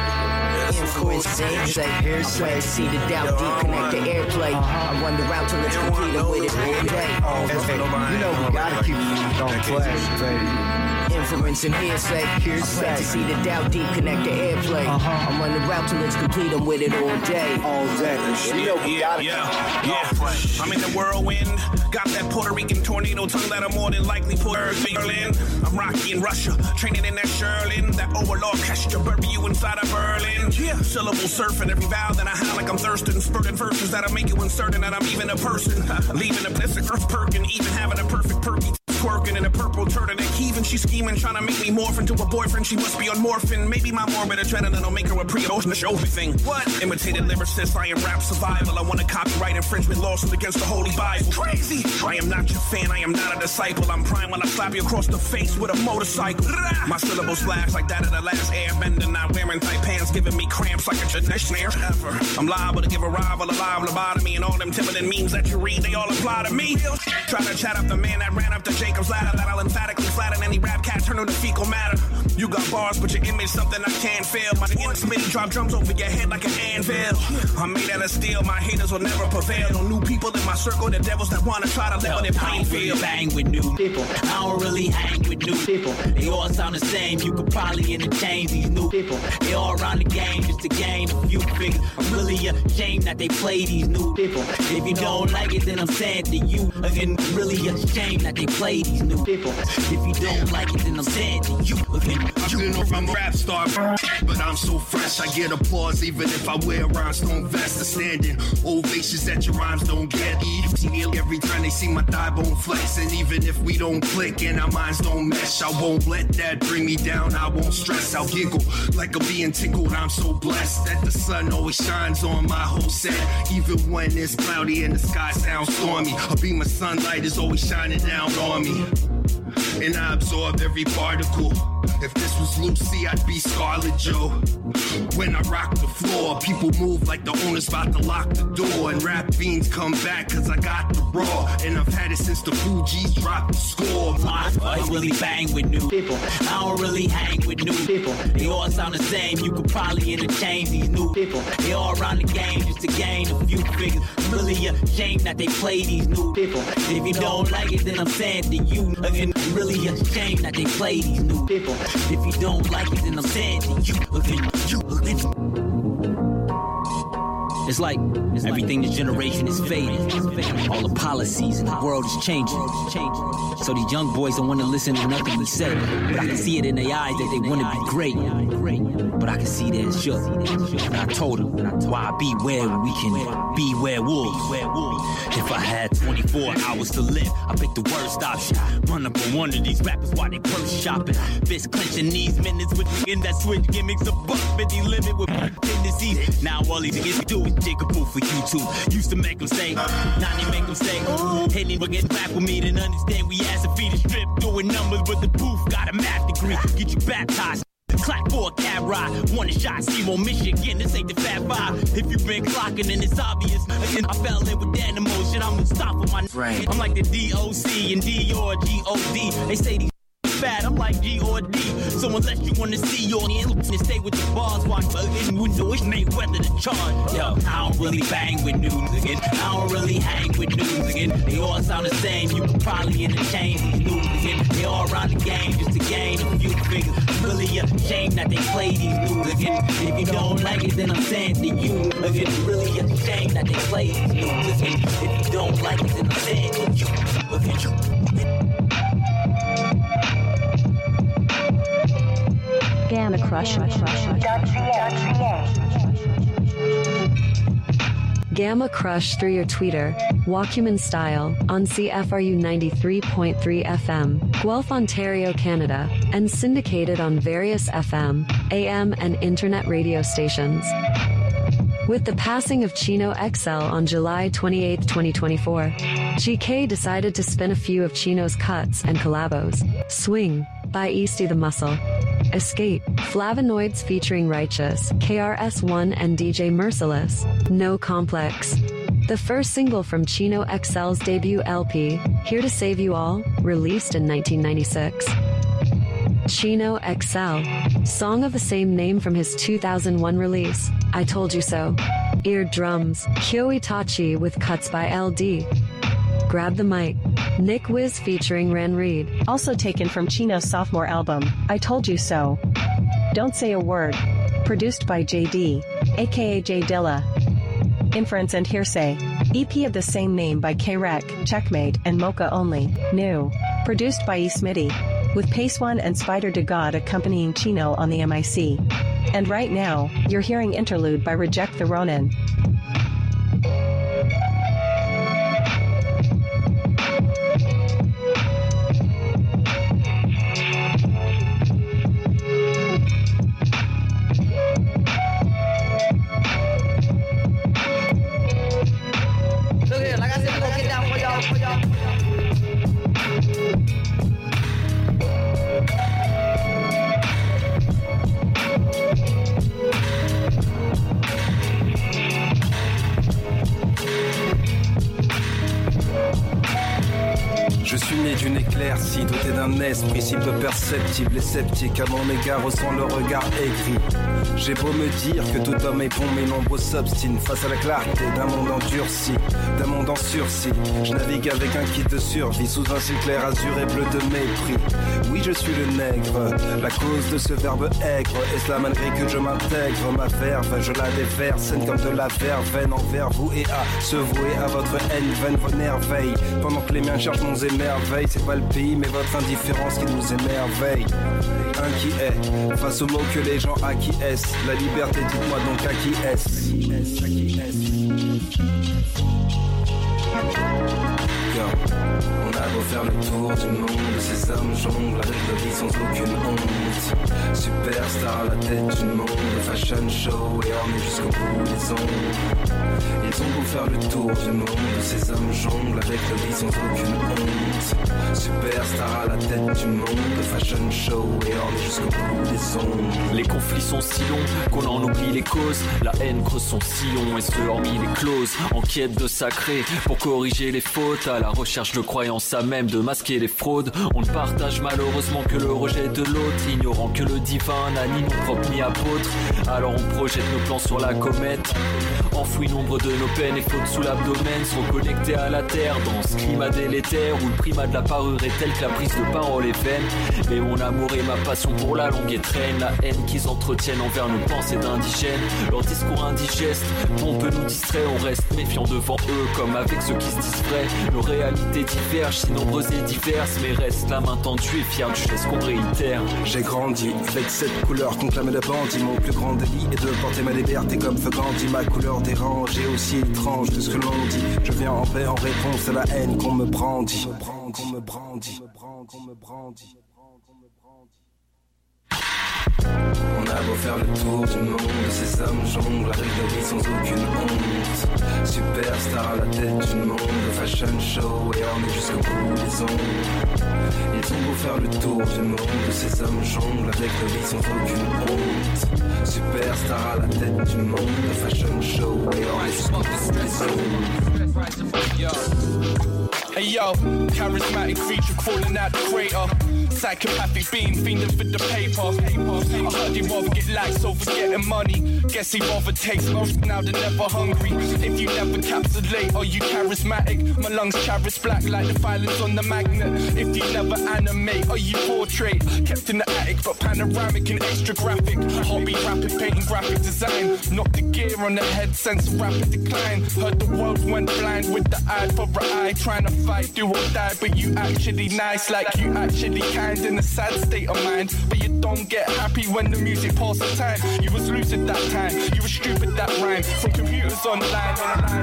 Influence and hearsay. Hearsay. See the doubt deep, connect the airplay. Uh-huh. I wander out till it's complete. I'm with it all day. All day. You know we gotta keep it on play, baby. Inference and hearsay. Hearsay. See the doubt deep, connect the airplay. Uh-huh. I'm on the route till it's complete. I'm with it all day. All day. You know we gotta yeah, yeah, yeah. I'm in the whirlwind. Got that Puerto Rican tornado tongue that I'm more than likely put Berlin. I'm Rocky in Russia, training in that Sherlin. That overlord casture bury you inside of Berlin. Yeah, syllable surfing every vowel that I howl like I'm thirsting. Spurting verses that'll make you uncertain that I'm even a person. Leaving a blessed earth perking, even having a perfect perky. Twerking in a purple turtleneck, heaving, she scheming, trying to make me morph into a boyfriend. She must be on morphine. Maybe my morbid adrenaline will make her a pre-ocean to show everything. What? Imitated lyricist, I am rap survival. I want a copyright infringement lawsuit against the Holy Bible. Crazy! I am not your fan, I am not a disciple. I'm prime when I slap you across the face with a motorcycle. My syllables flash like that of the last airbender. Not wearing tight pants, giving me cramps like a genetic snare. I'm liable to give a rival a live lobotomy, and all them Timberland memes that you read, they all apply to me. Try to chat up the man that ran up the Jacob's ladder, that I'll emphatically flatten any rap cat, turn on the fecal matter. You got bars, but your image something I can't fail. My intimate drop drums over your head like an anvil. I'm made out of steel, my haters will never prevail. No new people in my circle, the devils that wanna try to live on their pain feel. Bang with new people, I don't really hang with new people. They all sound the same, you could probably interchange these new people. They all around the game just to gain a few figures. I'm really ashamed that they play these new people. If you don't like it, then I'm saying to you again, really ashamed that they play these new people. If you don't like it, then I'm saying to you again. I don't know if I'm a rap star, but I'm so fresh. I get applause even if I wear a rhinestone vest. A standing ovations that your rhymes don't get. Every time they see my thigh bone flex, and even if we don't click and our minds don't mesh, I won't let that bring me down. I won't stress. I'll giggle like I'm being tickled. I'm so blessed that the sun always shines on my whole set, even when it's cloudy and the sky sounds stormy. A beam of sunlight is always shining down on me, and I absorb every particle. If this was Lucy, I'd be Scarlet Joe. When I rock the floor, people move like the owner's about to lock the door. And rap fiends come back cause I got the raw, and I've had it since the Fugees dropped the score. I don't really bang with new people, I don't really hang with new people. They all sound the same, you could probably interchange these new people. They all around the game just to gain a few figures. I'm really ashamed that they play these new people. If you don't like it, then I'm saying to you again, I'm really ashamed that they play these new people. If you don't like it, then I'm saying to you again, you again. It's like everything this generation is fading. All the policies in the world is changing. So these young boys don't want to listen to nothing we say. But I can see it in their eyes that they want to be great. But but I can see that it's shook. And I told him, why be where we can be werewolves. If I had twenty-four hours to live, I pick the worst option. Run up on one of these rappers while they purse shopping. Fist clenching these minutes with in that switch gimmicks. A buck fifty limit with tendencies. Now all these niggas do is jigaboo for YouTube. Used to make them say, now they make them say, ooh. Hitting but getting back with me, then understand we ass and feet and strip. Doing numbers, but the booth got a math degree. Get you baptized. Clap for a cab ride. One shot, Seymour, Michigan. This ain't the Fat Five. If you been clocking, then it's obvious. Again, I fell in with that emotion. I'm unstoppable, my friend. I'm like the D O C and D or G O D. They say these fat, I'm like G or D. So unless you wanna see your end, stay with the bars, watch the in window, it may weather the charge. Yo, I don't really bang with news again. I don't really hang with news again. They all sound the same, you could probably interchange these news again. They all around the game just to gain a few figures. Really a shame that they play these news again. If you don't like it, then I'm saying to you again. Really a shame that they play these news again. If you don't like it, then I'm saying to you again. Gamma Crush. Gamma Crush through your tweeter, Walkhuman Style, on C F R U ninety-three point three F M, Guelph, Ontario, Canada, and syndicated on various F M, A M, and internet radio stations. With the passing of Chino X L on July twenty-eighth, twenty twenty-four, G K decided to spin a few of Chino's cuts and collabos. Swing, by Easty the Muscle. Escape, Flavonoids featuring Righteous, K R S One and D J Merciless, No Complex. The first single from Chino X L's debut L P, Here to Save You All, released in nineteen ninety-six. Chino X L, song of the same name from his two thousand one release, I Told You So. Eardrums, Kyo Itachi with cuts by L D. Grab the Mic, Nick Wiz featuring Ran Reed. Also taken from Chino's sophomore album, I Told You So. Don't Say a Word, produced by J D, aka J Dilla. Inference and Hearsay, E P of the same name by K-Rec, Checkmate, and Mocha Only, New, produced by E. Smitty, with Pace One and Spider de God accompanying Chino on the M I C. And right now, you're hearing Interlude by Reject the Ronin. Je suis né d'une éclaircie, doté d'un esprit si peu perceptible et sceptique. À mon égard ressent le regard aigri. J'ai beau me dire que tout homme est bon, mais nombreux s'obstinent face à la clarté d'un monde endurci, d'un monde en sursis. Je navigue avec un kit de survie sous un ciel clair azur et bleu de mépris. Oui, je suis le nègre, la cause de ce verbe aigre. Et cela malgré que je m'intègre, ma verve, je la déverse, saine comme de la verveine envers vous et à se vouer à votre haine vaine, vos nerveilles. Pendant que les miens cherchent mon émerveil, c'est pas le pays mais votre indifférence qui nous émerveille. Inquiet, face aux mots que les gens acquiescent. La liberté, dites-moi donc à qui est-ce? On a beau faire le tour du monde, ces hommes jonglent avec leur vie sans aucune honte. Superstar à la tête du monde, fashion show et orné jusqu'au bout des ongles. Ils ont beau faire le tour du monde, ces hommes jonglent avec leur vie sans aucune honte. Superstar à la tête du monde, fashion show et orné jusqu'au bout des ongles. Les conflits sont si longs qu'on en oublie les causes. La haine creuse son sillon et ce hormis les clauses. En quête de sacré pour corriger les fautes, à la recherche de croyances à même de masquer les fraudes. On ne partage malheureusement que le rejet de l'autre, ignorant que le divin n'a ni nom propre ni apôtre. Alors on projette nos plans sur la comète, enfouis nos l'ombre de nos peines et flotte sous l'abdomen, se reconnecter à la terre dans ce climat délétère où le primat de la parure est tel que la prise de parole est vaine. Mais mon amour et ma passion pour la longue étrenne, la haine qu'ils entretiennent envers nos pensées d'indigènes, leur discours indigeste, on peut nous distraire, on reste méfiant devant eux comme avec ceux qui se disent vrais. Nos réalités divergent, si nombreuses et diverses, mais reste la main tendue et fière du geste qu'on réitère. J'ai grandi avec cette couleur conclamée de bandit. Mon plus grand délit est de porter ma liberté comme feu Gandhi. Ma couleur dérange et aussi étrange de ce que l'on dit. Je viens en paix en réponse à la haine qu'on me brandit. Qu'on me brandit, qu'on me brandit. On a beau faire le tour du monde, ces hommes jonglent avec nos vies sans aucune honte. Superstar à la tête du monde, fashion show et armés jusqu'au bout des ongles. Ils ont beau faire le tour du monde, ces hommes jonglent avec nos vies sans aucune honte. Superstar à la tête du monde, fashion show et armés jusqu'au bout des ongles. Hey yo, charismatic feature crawling out the crater. Psychopathic being fiending for the paper. I heard he rather get likes over getting money. Guess he rather takes most now than never hungry. If you never capsulate, are you charismatic? My lungs charis black like the filings on the magnet. If you never animate, are you portrait? Kept in the attic but panoramic and extra graphic. Hobby rapid painting graphic design. Knock the gear on the head, sense of rapid decline. Heard the world went blind with the eye for an eye. Trying to fight, do or die, but you actually nice. Like you actually kind in a sad state of mind. But you don't get happy when the music passes time. You was lucid that time, you was stupid that rhyme. From computers online.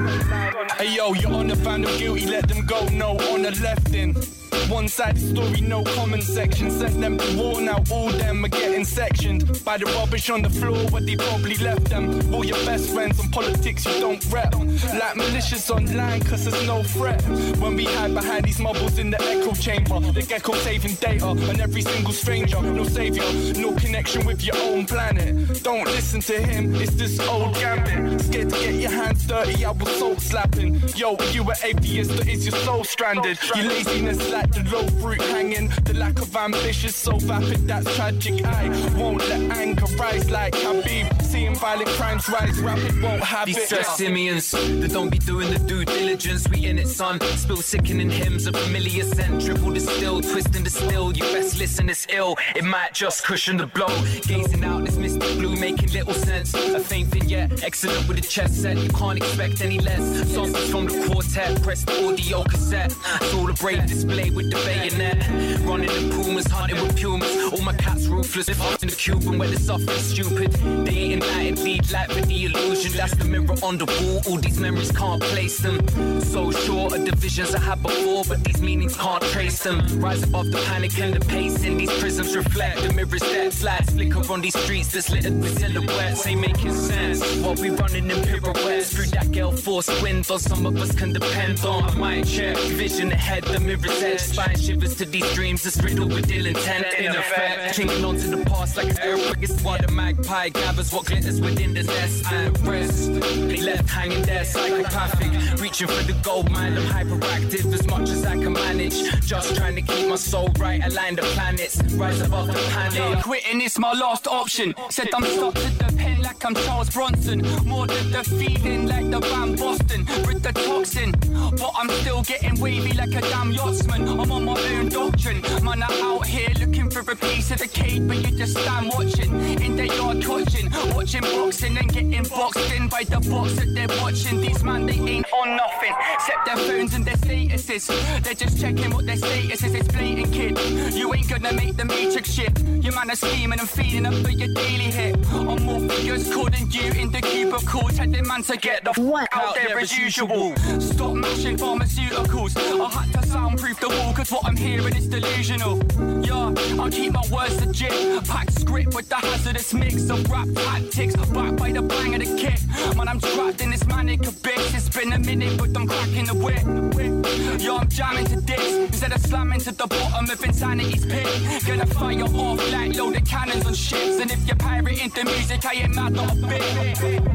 Hey yo, you're on the found them guilty, let them go, no on the left in. One-sided story, no comment section. Sent them to war, now all them are getting sectioned by the rubbish on the floor where they probably left them. All your best friends on politics you don't rep. Like malicious online cause there's no threat. When we hide behind these marbles in the echo chamber, the gecko saving data on every single stranger. No savior, no connection with your own planet. Don't listen to him, it's this old gambit. Scared to get your hands dirty, I was soul slapping. Yo, are you an atheist or is your soul stranded? Your laziness like the low fruit hanging. The lack of ambition so vapid, that's tragic. I won't let anger rise like Habib. Seeing violent crimes rise rapid, won't have These it. stress simians that don't be doing the due diligence. We in it, son. Spill sickening hymns of familiar scent. Triple distill, twist and distill. You best listen, it's ill. It might just cushion the blow. Gazing out this mystic blue, making little sense. A faint vignette, excellent with a chess set. You can't expect any less. Songs from the quartet, press the audio cassette. Saw the brave display with the bayonet. Running in pumas, hunting with pumas. All my cats ruthless, if I'm in the Cuban where the suffering stupid. They ain't enlightened, lead light for the illusion. That's the mirror on the wall, all these memories can't place them. So short of the visions I had before, but these meanings can't trace them. Rise above the panic and the pace in these prisms reflect the mirror's depths. Lights flicker on these streets that's littered with silhouettes. Ain't making sense while we running in pirouettes through that gale force wind. Though some of us can depend on a mind check, vision ahead, the mirror's edge. Spine shivers to these dreams that's riddled with ill intent. In effect, clinging on to the past like an airbrake. It's while the magpie gathers what glitters within the nest. And rest, they left hanging there psychopathic, reaching for the gold mine. I'm hyperactive as much as I can manage, just trying to keep my soul right, align the planets, rise above the panic. Quitting is my last option. Said I'm stuck to the pen like I'm Charles Bronson. More than the feeling like the band Boston. With the toxin, but I'm still getting wavy like a damn yachtsman. I'm on my own doctrine. Man, I'm out here looking for a piece of the cake, but you just stand watching. In the yard coaching, watching boxing and getting boxed in by the box that they're watching. These man, they ain't on nothing except their phones and their statuses. They're just checking what their status is. It's blatant, kid. You ain't gonna make the matrix shit. Your man is scheming and feeding up for your daily hit. I'm more figures calling you in the cubicles. Telling man to get the f*** out there as usual. Stop mashing pharmaceuticals. I had to soundproof the wall cause what I'm hearing is delusional. Yeah, I'll keep my words legit. Pack script with the hazardous mix of rap tactics. Backed by the bang of the kick. Man, I'm trapped in this manic abyss. It's been a minute but I'm cracking the whip. Yeah, I'm jamming to this instead of slamming to the bottom of insanity's pit. Gonna fire off like loaded cannons on ships. And if you're pirating the music, I ain't mad not a bit.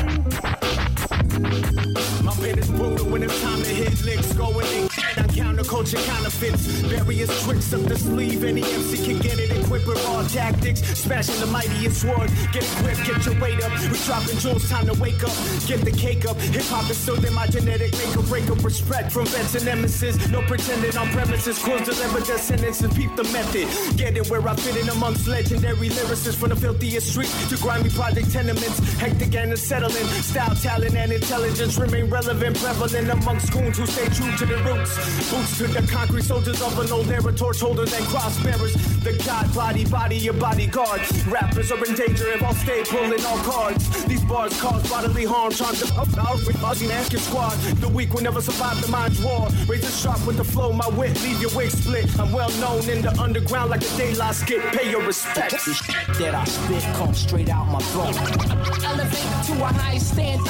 My pen is brutal when it's time to hit licks. Going in, I counter culture counterfeits. Various tricks up the sleeve. Any M C can get it equipped with all tactics. Smashing the mightiest sword. Get equipped, get your weight up. We dropping jewels, time to wake up. Get the cake up. Hip hop is still in my genetic makeup. Break up respect from vets and nemesis. No pretending on premises. Crews deliver their sentences. Peep the method. Get it where I fit in amongst legendary lyricists. From the filthiest streets to grimy project tenements. Hectic and unsettling. Style, talent, and intelligence remain relevant. Prevalent amongst goons who stay true to the roots. Boots to the concrete soldiers of an old era. Torch holders and cross bearers. The god body, body, your bodyguard. Rappers are in danger if I'll stay pulling all cards. These bars cause bodily harm. Trying to up out with Aussie Naskin squad. The weak will never survive the mind's war. Razor sharp with the flow, my wit, leave your wig split. I'm well known in the underground like a daylight skit. Pay your respect. The shit that I spit comes straight out my throat. Elevate to a high standard.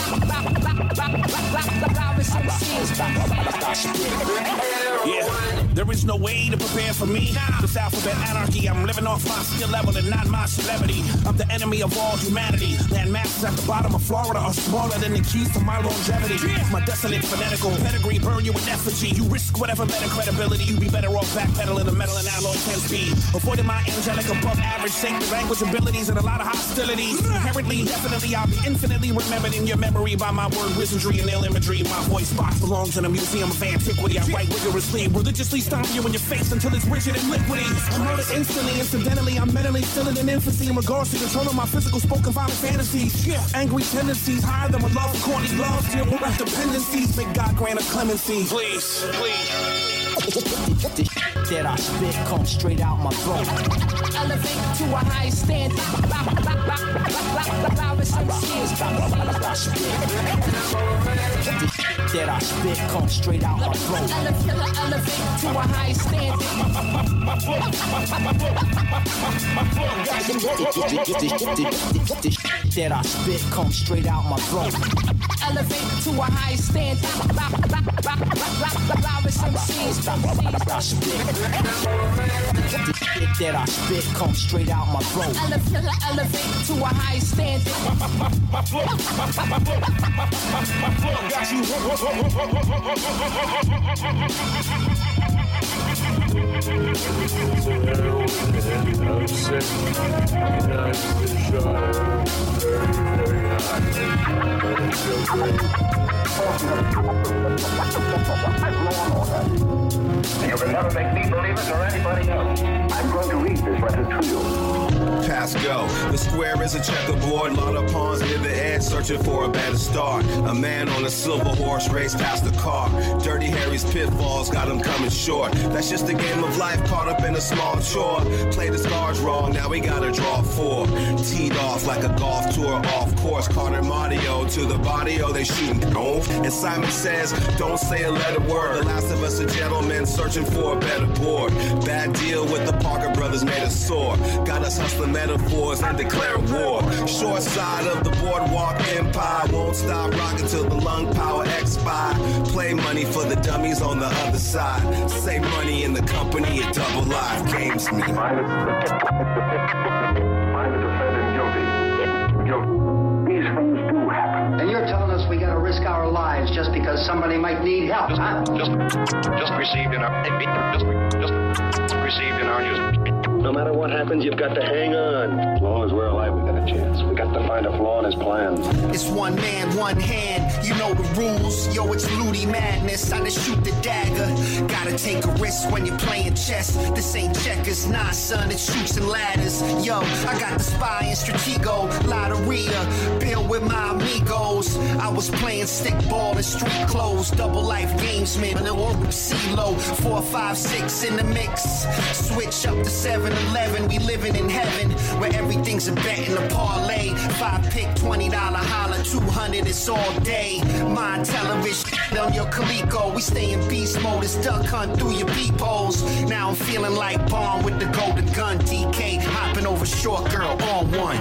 Yeah, there is no way to prepare for me. This alphabet anarchy, I'm living off my skill level and not my celebrity. I'm the enemy of all humanity. Land masses at the bottom of Florida are smaller than the keys to my longevity. My desolate phonetical pedigree burn you in effigy. You risk whatever better credibility. You be better off backpedaling the metal and alloy ten speed. Avoiding my angelic above average sacred language abilities and a lot of hostilities. Inherently, definitely, I'll be infinitely remembered in your memory by my word wizardry and ill imagery. My voice box belongs in a museum of antiquity. I write rigorously, religiously stomp you in your face until it's rigid and liquidy. I'm murdered instantly, incidentally. I'm mentally still in an infancy in regards to controlling my physical spoken violent fantasies. Yeah, angry tendencies higher than my love for corny love. Deal with my dependencies. Make God grant a clemency. Please, please. The shit that I spit comes straight out my throat. Elevate to a high standard. The shit that I spit comes straight out my throat. Elevate to a high standard. The shit that I spit comes straight out my throat. Elevate to a high standard. The shit that I spit comes straight out my throat. Elevate to a high standard. You can never make me believe it or anybody else. I'm going to read this letter to you. Pass go. The square is a checkerboard. Lot of pawns near the edge searching for a better start. A man on a silver horse raced past the car. Dirty Harry's pitfalls got him coming short. That's just a game of life caught up in a small chore. Played his cards wrong, now we gotta draw four. Teed off like a golf tour off course. Carter Mario to the body, oh they shooting golf. And Simon says, don't say a letter word. The last of us are gentlemen searching for a better board. Bad deal with the Parker brothers made us sore. Got us hustling metaphors and declare war. Short side of the boardwalk empire. Won't stop rocking till the lung power expire. Play money for the dummies on the other side. Save money in the company of double life games me. Find the defendant guilty. Guilty. These things do happen. And you're telling us we gotta risk our lives just because somebody might need help, just, huh? Just, just received in our, just, just received in our news. No matter what happens, you've got to hang on. As long as we're alive, we've got a chance. We got to find a flaw in his plan. It's one man, one hand. You know the rules. Yo, it's Ludi madness. I just shoot the dagger. Gotta take a risk when you're playing chess. This ain't checkers, nah, son. It's shoots and ladders. Yo, I got the spy and Stratego, Lotteria, Bill with my amigos. I was playing stick ball in street clothes. Double life gamesman, and or C-Lo. Four, five, six in the mix. Switch up to seven eleven. We living in heaven where everything's a bet in the parlay. Five pick, twenty dollar holla, two hundred, it's all day. Mind television on your Coleco. We stay in beast mode, it's duck hunt through your peepholes. Now I'm feeling like Bond with the golden gun. D K hopping over short girl on one.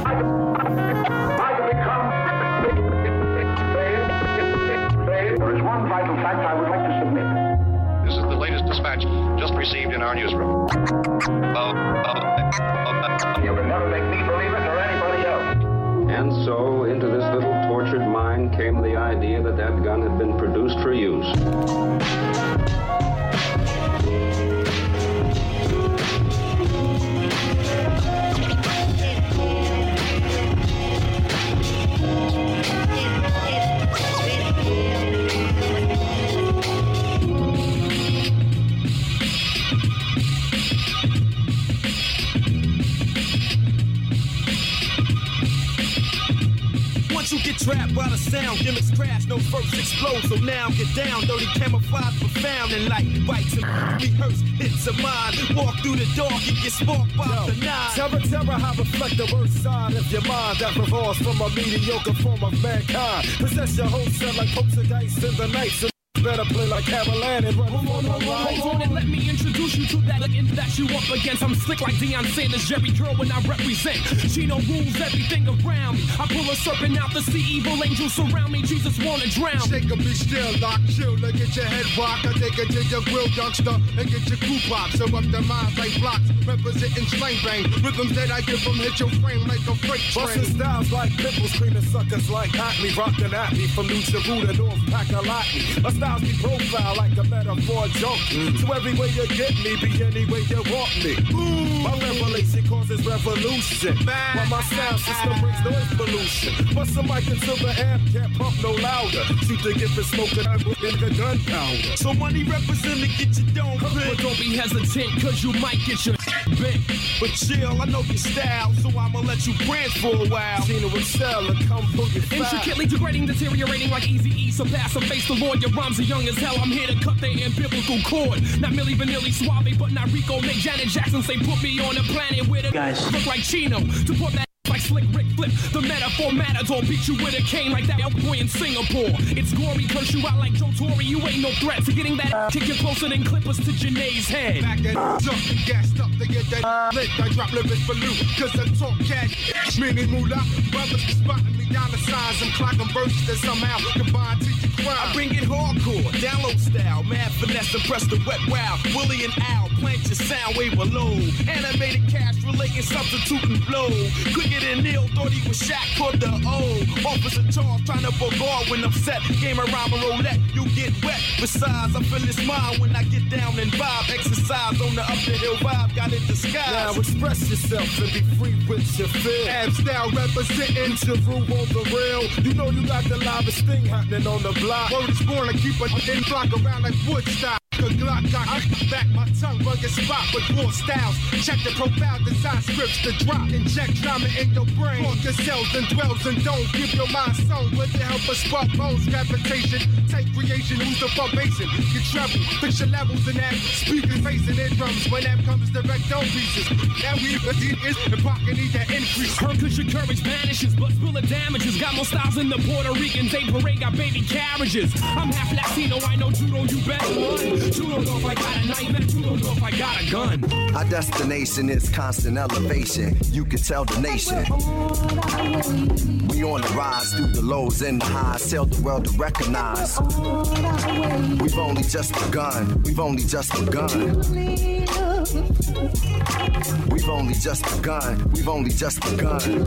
There is one vital fact I would like to submit. This is the latest dispatch just received in our newsroom. Oh, oh, oh, you can never make me believe it or anybody else. And so, into this little tortured mind came the idea that that gun had been produced for use. you get trapped by the sound. Gimmicks crash, no first explode. So now get down, dirty camouflage profound. And like bites and rehearse, hits of mine. Walk through the dark, you get sparked by Yo, the nine. Terror, terror, how reflect the worst side of your mind that revolves from a mediocre form of mankind. Possess your whole cell like poltergeist in the night. So better play like Caroline and run hold on, hold on, hold on and let me introduce you to that again that you up against. I'm slick like Deion Sanders, Jerry Curl when I represent. Chino rules everything around me. I pull a serpent out the sea, evil angels surround me. Jesus wanna drown. Shake a be still, lock, chill, and get your head rocked. I take it to your grill, youngster, and get your crew pop. So up the mind like blocks, representing slang bang. Rhythms that I give them hit your frame like a freight train. Bustin' styles like pimples, screaming suckers like Acme, rockin' at me from New Jeru to North Pakalotney. My styles be profile like a metaphor junkie. Mm. So every way you get me, be any way you want me. Ooh. My revelation causes revolution. Man. While my sound system brings noise pollution. Bust a mic until the amp can't pump no louder. Shoot the gift and smoking up in the gunpowder. So money represent to get your dome bent. But don't be hesitant, cause you might get your bent. But chill, I know your style, so I'ma let you branch for a while. Tina with style and come for your file. Intricately degrading, deteriorating like Eazy-E. Surpass and face the Lord, your rhymes are young as hell. I'm here to cut the biblical cord. Not Milli Vanilli Suave, but not Rico. Make Janet Jackson say put me on a planet where the guys look like Chino. To put that like Slick Rick Flip. The metaphor matador beat you with a cane like that boy in Singapore. It's gory, curse you out like Joe Torre. You ain't no threat to getting that kick you closer than clippers to Janae's head. Back that up and gassed up to get that lit. I drop lyrics for loot, cause I talk cat. Meaning moolah. Brothers be spotting me down the signs and clocking verses that somehow combine to your crowd. I bring it hardcore, download style, mad finesse and press the wet wow. Willie and Al, plant your sound wave below. Animated cash relating, substituting flow. Quicker than Neil, thought he was Shaq for the O. Officer Charles trying to bogart when upset. Game around a roulette, you get wet. Besides, I feel this mind when I get down and vibe. Exercise on the up the hill vibe, got it disguised. Now express yourself and be free with your feel. Ab style representing Jeru on the rail. You know you got the livest thing happening on the block. Word is born to keep a in block around like Woodstock. A Glock got I back my tongue, rugged spot with more styles. Check the profile, design scripts to drop. Inject drama in your brain. Walk your cells and dwells and don't give your mind song. With the help of spark bones, gravitation, take creation, who's the formation? Get trouble, fix your levels in that. Speakers facing in drums when that comes direct on pieces. Now we is and pocket need that increase. Her cause your courage vanishes, but spill of damages. Got more styles than the Puerto Ricans. They parade got baby carriages. I'm half Latino, I know judo, you better run. You don't know if I got a knife, man. You don't know if I got a gun. Our destination is constant elevation. You can tell the nation. We on the rise through the lows and the highs. Tell the world to recognize. We've only just begun. We've only just begun. We've only just begun. We've only just begun.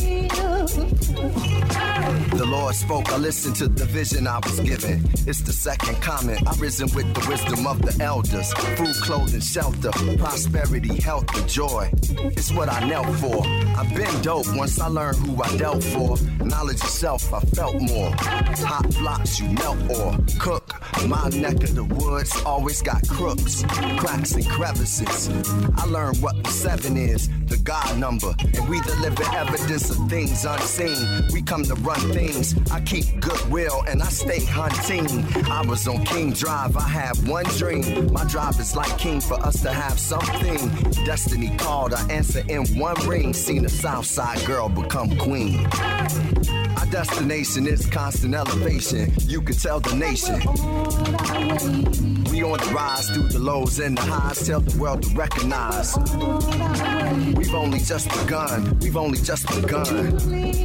The Lord spoke, I listened to the vision I was given. It's the second comment. I risen with the wisdom of the elders. Food, clothing, shelter, prosperity, health, and joy. It's what I knelt for. I've been dope once I learned who I dealt for. Knowledge of self, I felt more. Hot blocks you melt or cook. My neck of the woods always got crooks, cracks and crevices. I learned what the seven is, the God number. And we deliver evidence of things unseen. We come to run things. I keep goodwill and I stay hunting. I was on King Drive, I had one dream. My drive is like king for us to have something. Destiny called, I answer in one ring. Seen a Southside girl become queen. Our destination is constant elevation. You can tell the nation. We on the rise through the lows and the highs. Tell the world to recognize. We've only just begun. We've only just begun.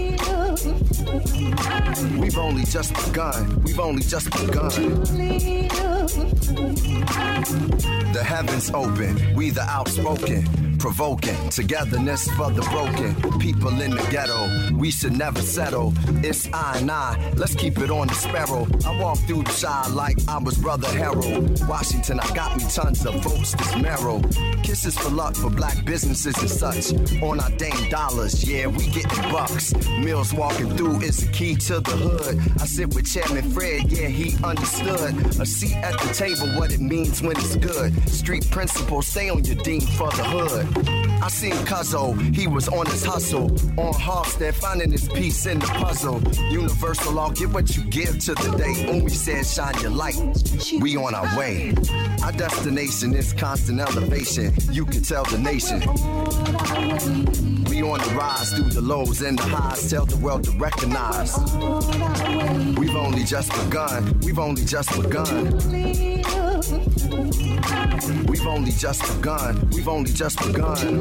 We've only just begun. We've only just begun. The heavens open. We the outspoken. Provoking togetherness for the broken. People in the ghetto, we should never settle. It's I and I, let's keep it on the sparrow. I walk through the shy like I was Brother Harold. Washington, I got me tons of votes this marrow. Kisses for luck for black businesses and such. On our dang dollars, yeah, we getting bucks. Mills walking through is the key to the hood. I sit with Chairman Fred, yeah, he understood. A seat at the table, what it means when it's good. Street principles, stay on your dean for the hood. I seen Cuzzo, he was on his hustle. On Halstead, finding his piece in the puzzle. Universal, I'll get what you give to the day. When we said shine your light, we on our way. Our destination is constant elevation. You can tell the nation. We on the rise through the lows and the highs. Tell the world to recognize. We've only just begun. We've only just begun. We've only just begun. We've only just begun.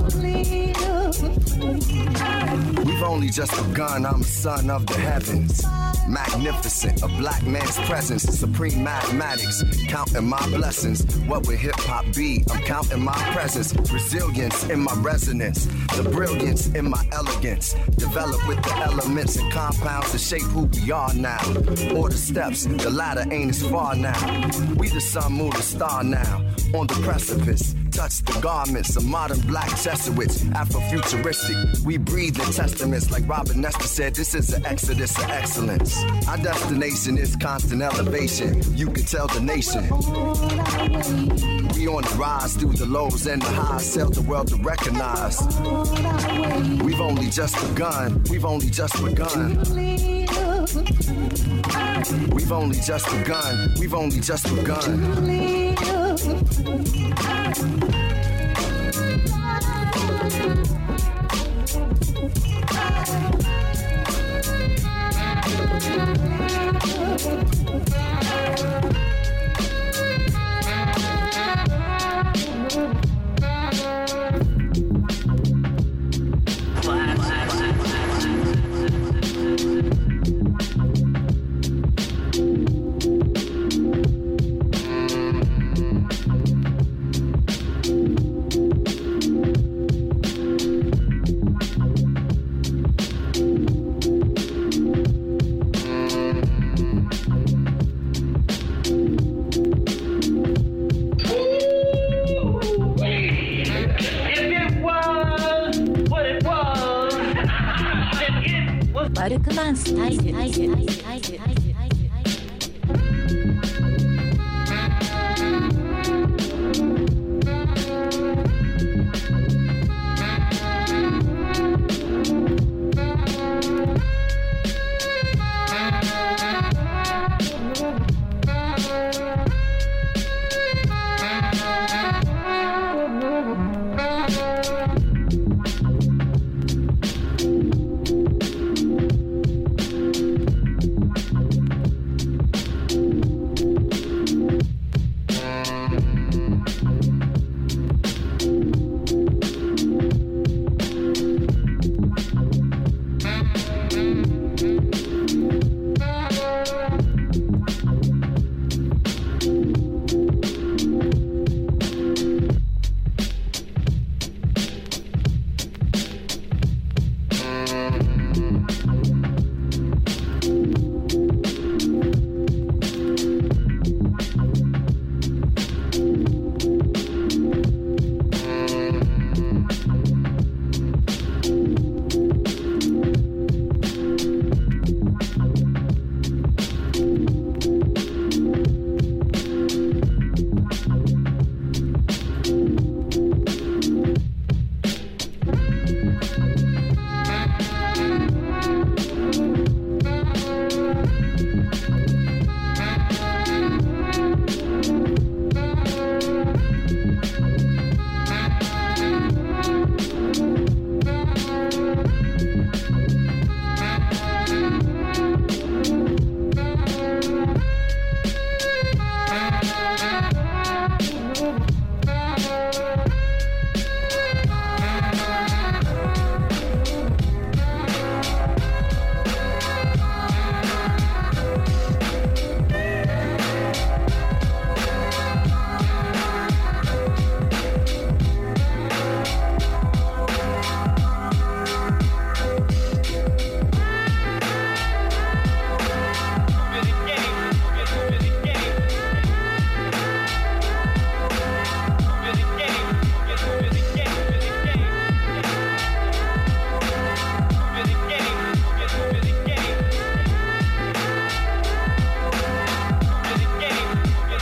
We've only just begun. I'm a son of the heavens. Magnificent, a black man's presence. Supreme mathematics, counting my blessings. What would hip-hop be? I'm counting my presence. Resilience in my resonance. The brilliance in my elegance. Develop with the elements and compounds to shape who we are now. Or the steps, the ladder ain't as far now. We the sun, moon, the star now. On the precipice, touch the garments of modern black Jesuits. Afrofuturistic, we breathe in testaments. Like Robert Nesta said, this is an exodus of excellence. Our destination is constant elevation. You can tell the nation. We on the rise through the lows and the highs. Tell the world to recognize. We've only just begun. We've only just begun. We've only just begun. We've only just begun. Workman style.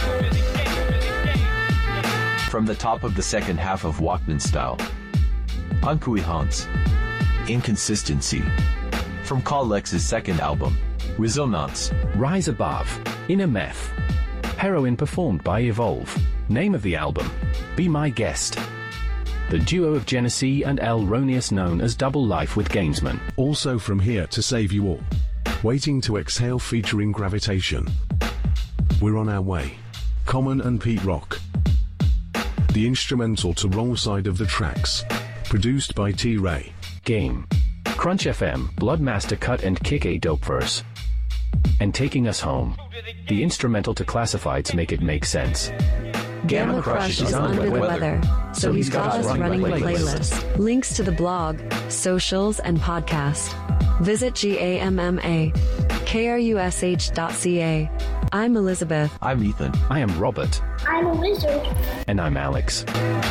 From the top of the second half of Walkman Style. Incohérence. Inconsistency. From Kolex's second album, Resonance. Rise Above. Inner Meth. Heroin performed by Evolve. Name of the album, Be My Guest. The duo of Genesee and El Ronius known as Double Life with Gainsman. Also from Here to Save You All. Waiting to Exhale featuring Gravitation. We're on our way. Common and Pete Rock. The instrumental to Wrong Side of the Tracks. Produced by T-Ray. Game. Crunch F M, Bloodmaster Cut and Kick a Dope Verse. And Taking Us Home. The instrumental to Classifieds make it make sense. Gamma, Gamma Crush is under the weather, so he's got us running the playlist. Links to the blog, socials, and podcast. Visit G-A-M-M-A, K-R-U-S-H dot C-A. I'm Elizabeth. I'm Ethan. I am Robert. I'm a wizard. And I'm Alex.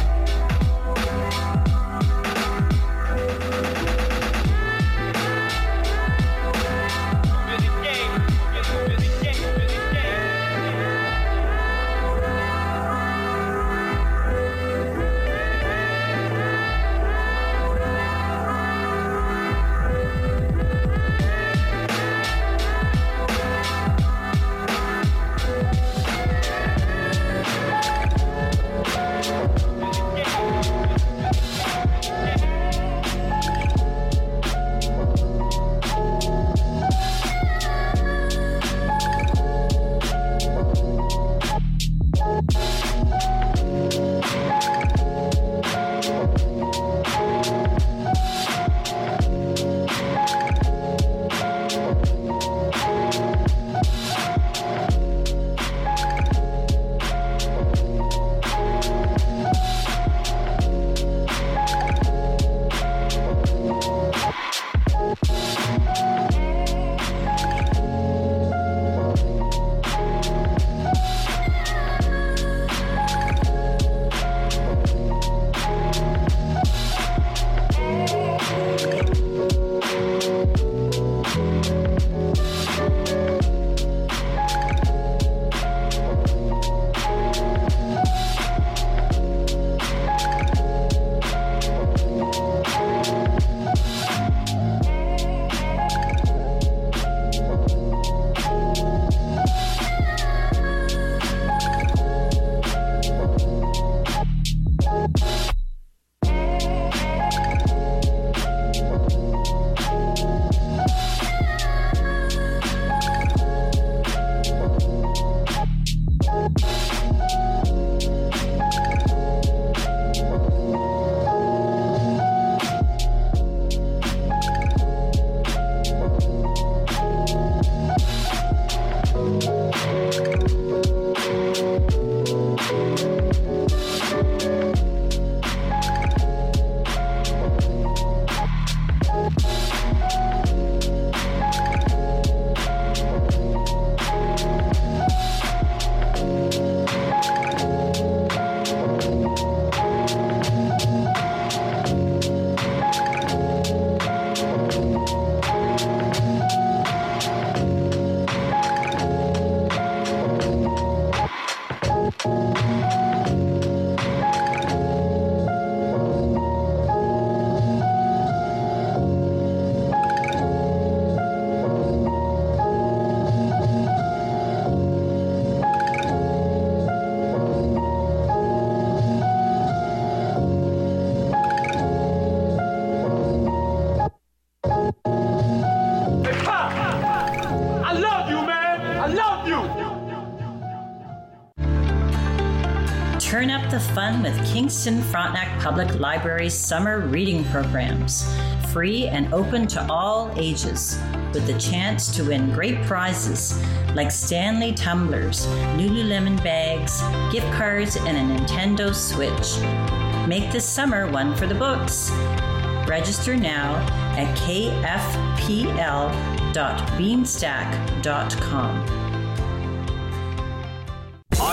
Turn up the fun with Kingston Frontenac Public Library's summer reading programs. Free and open to all ages, with the chance to win great prizes like Stanley tumblers, Lululemon bags, gift cards, and a Nintendo Switch. Make this summer one for the books. Register now at k f p l dot beanstack dot com.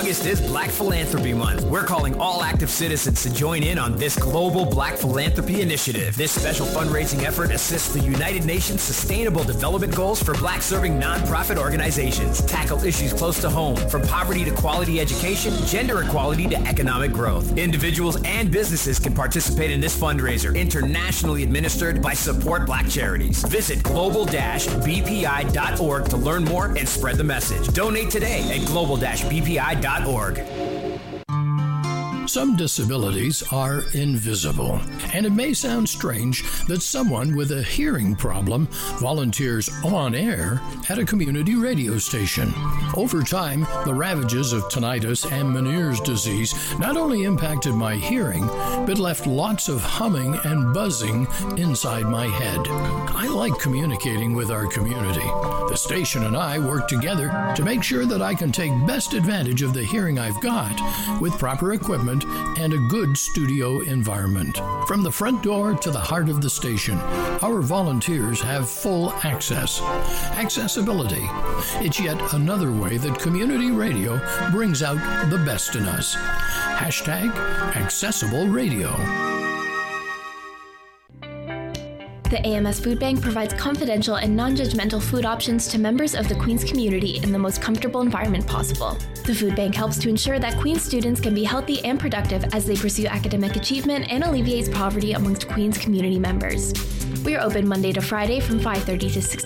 August is Black Philanthropy Month. We're calling all active citizens to join in on this global Black Philanthropy initiative. This special fundraising effort assists the United Nations Sustainable Development Goals for Black-serving nonprofit organizations. Tackle issues close to home, from poverty to quality education, gender equality to economic growth. Individuals and businesses can participate in this fundraiser, internationally administered by Support Black Charities. Visit global dash b p i dot org to learn more and spread the message. Donate today at global dash b p i dot org. Some disabilities are invisible, and it may sound strange that someone with a hearing problem volunteers on air at a community radio station. Over time, the ravages of tinnitus and Meniere's disease not only impacted my hearing, but left lots of humming and buzzing inside my head. I like communicating with our community. The station and I work together to make sure that I can take best advantage of the hearing I've got with proper equipment and a good studio environment. From the front door to the heart of the station, our volunteers have full access. Accessibility. It's yet another way that community radio brings out the best in us. Hashtag Accessible Radio. The A M S Food Bank provides confidential and non-judgmental food options to members of the Queens community in the most comfortable environment possible. The Food Bank helps to ensure that Queens students can be healthy and productive as they pursue academic achievement and alleviates poverty amongst Queens community members. We are open Monday to Friday from five thirty to six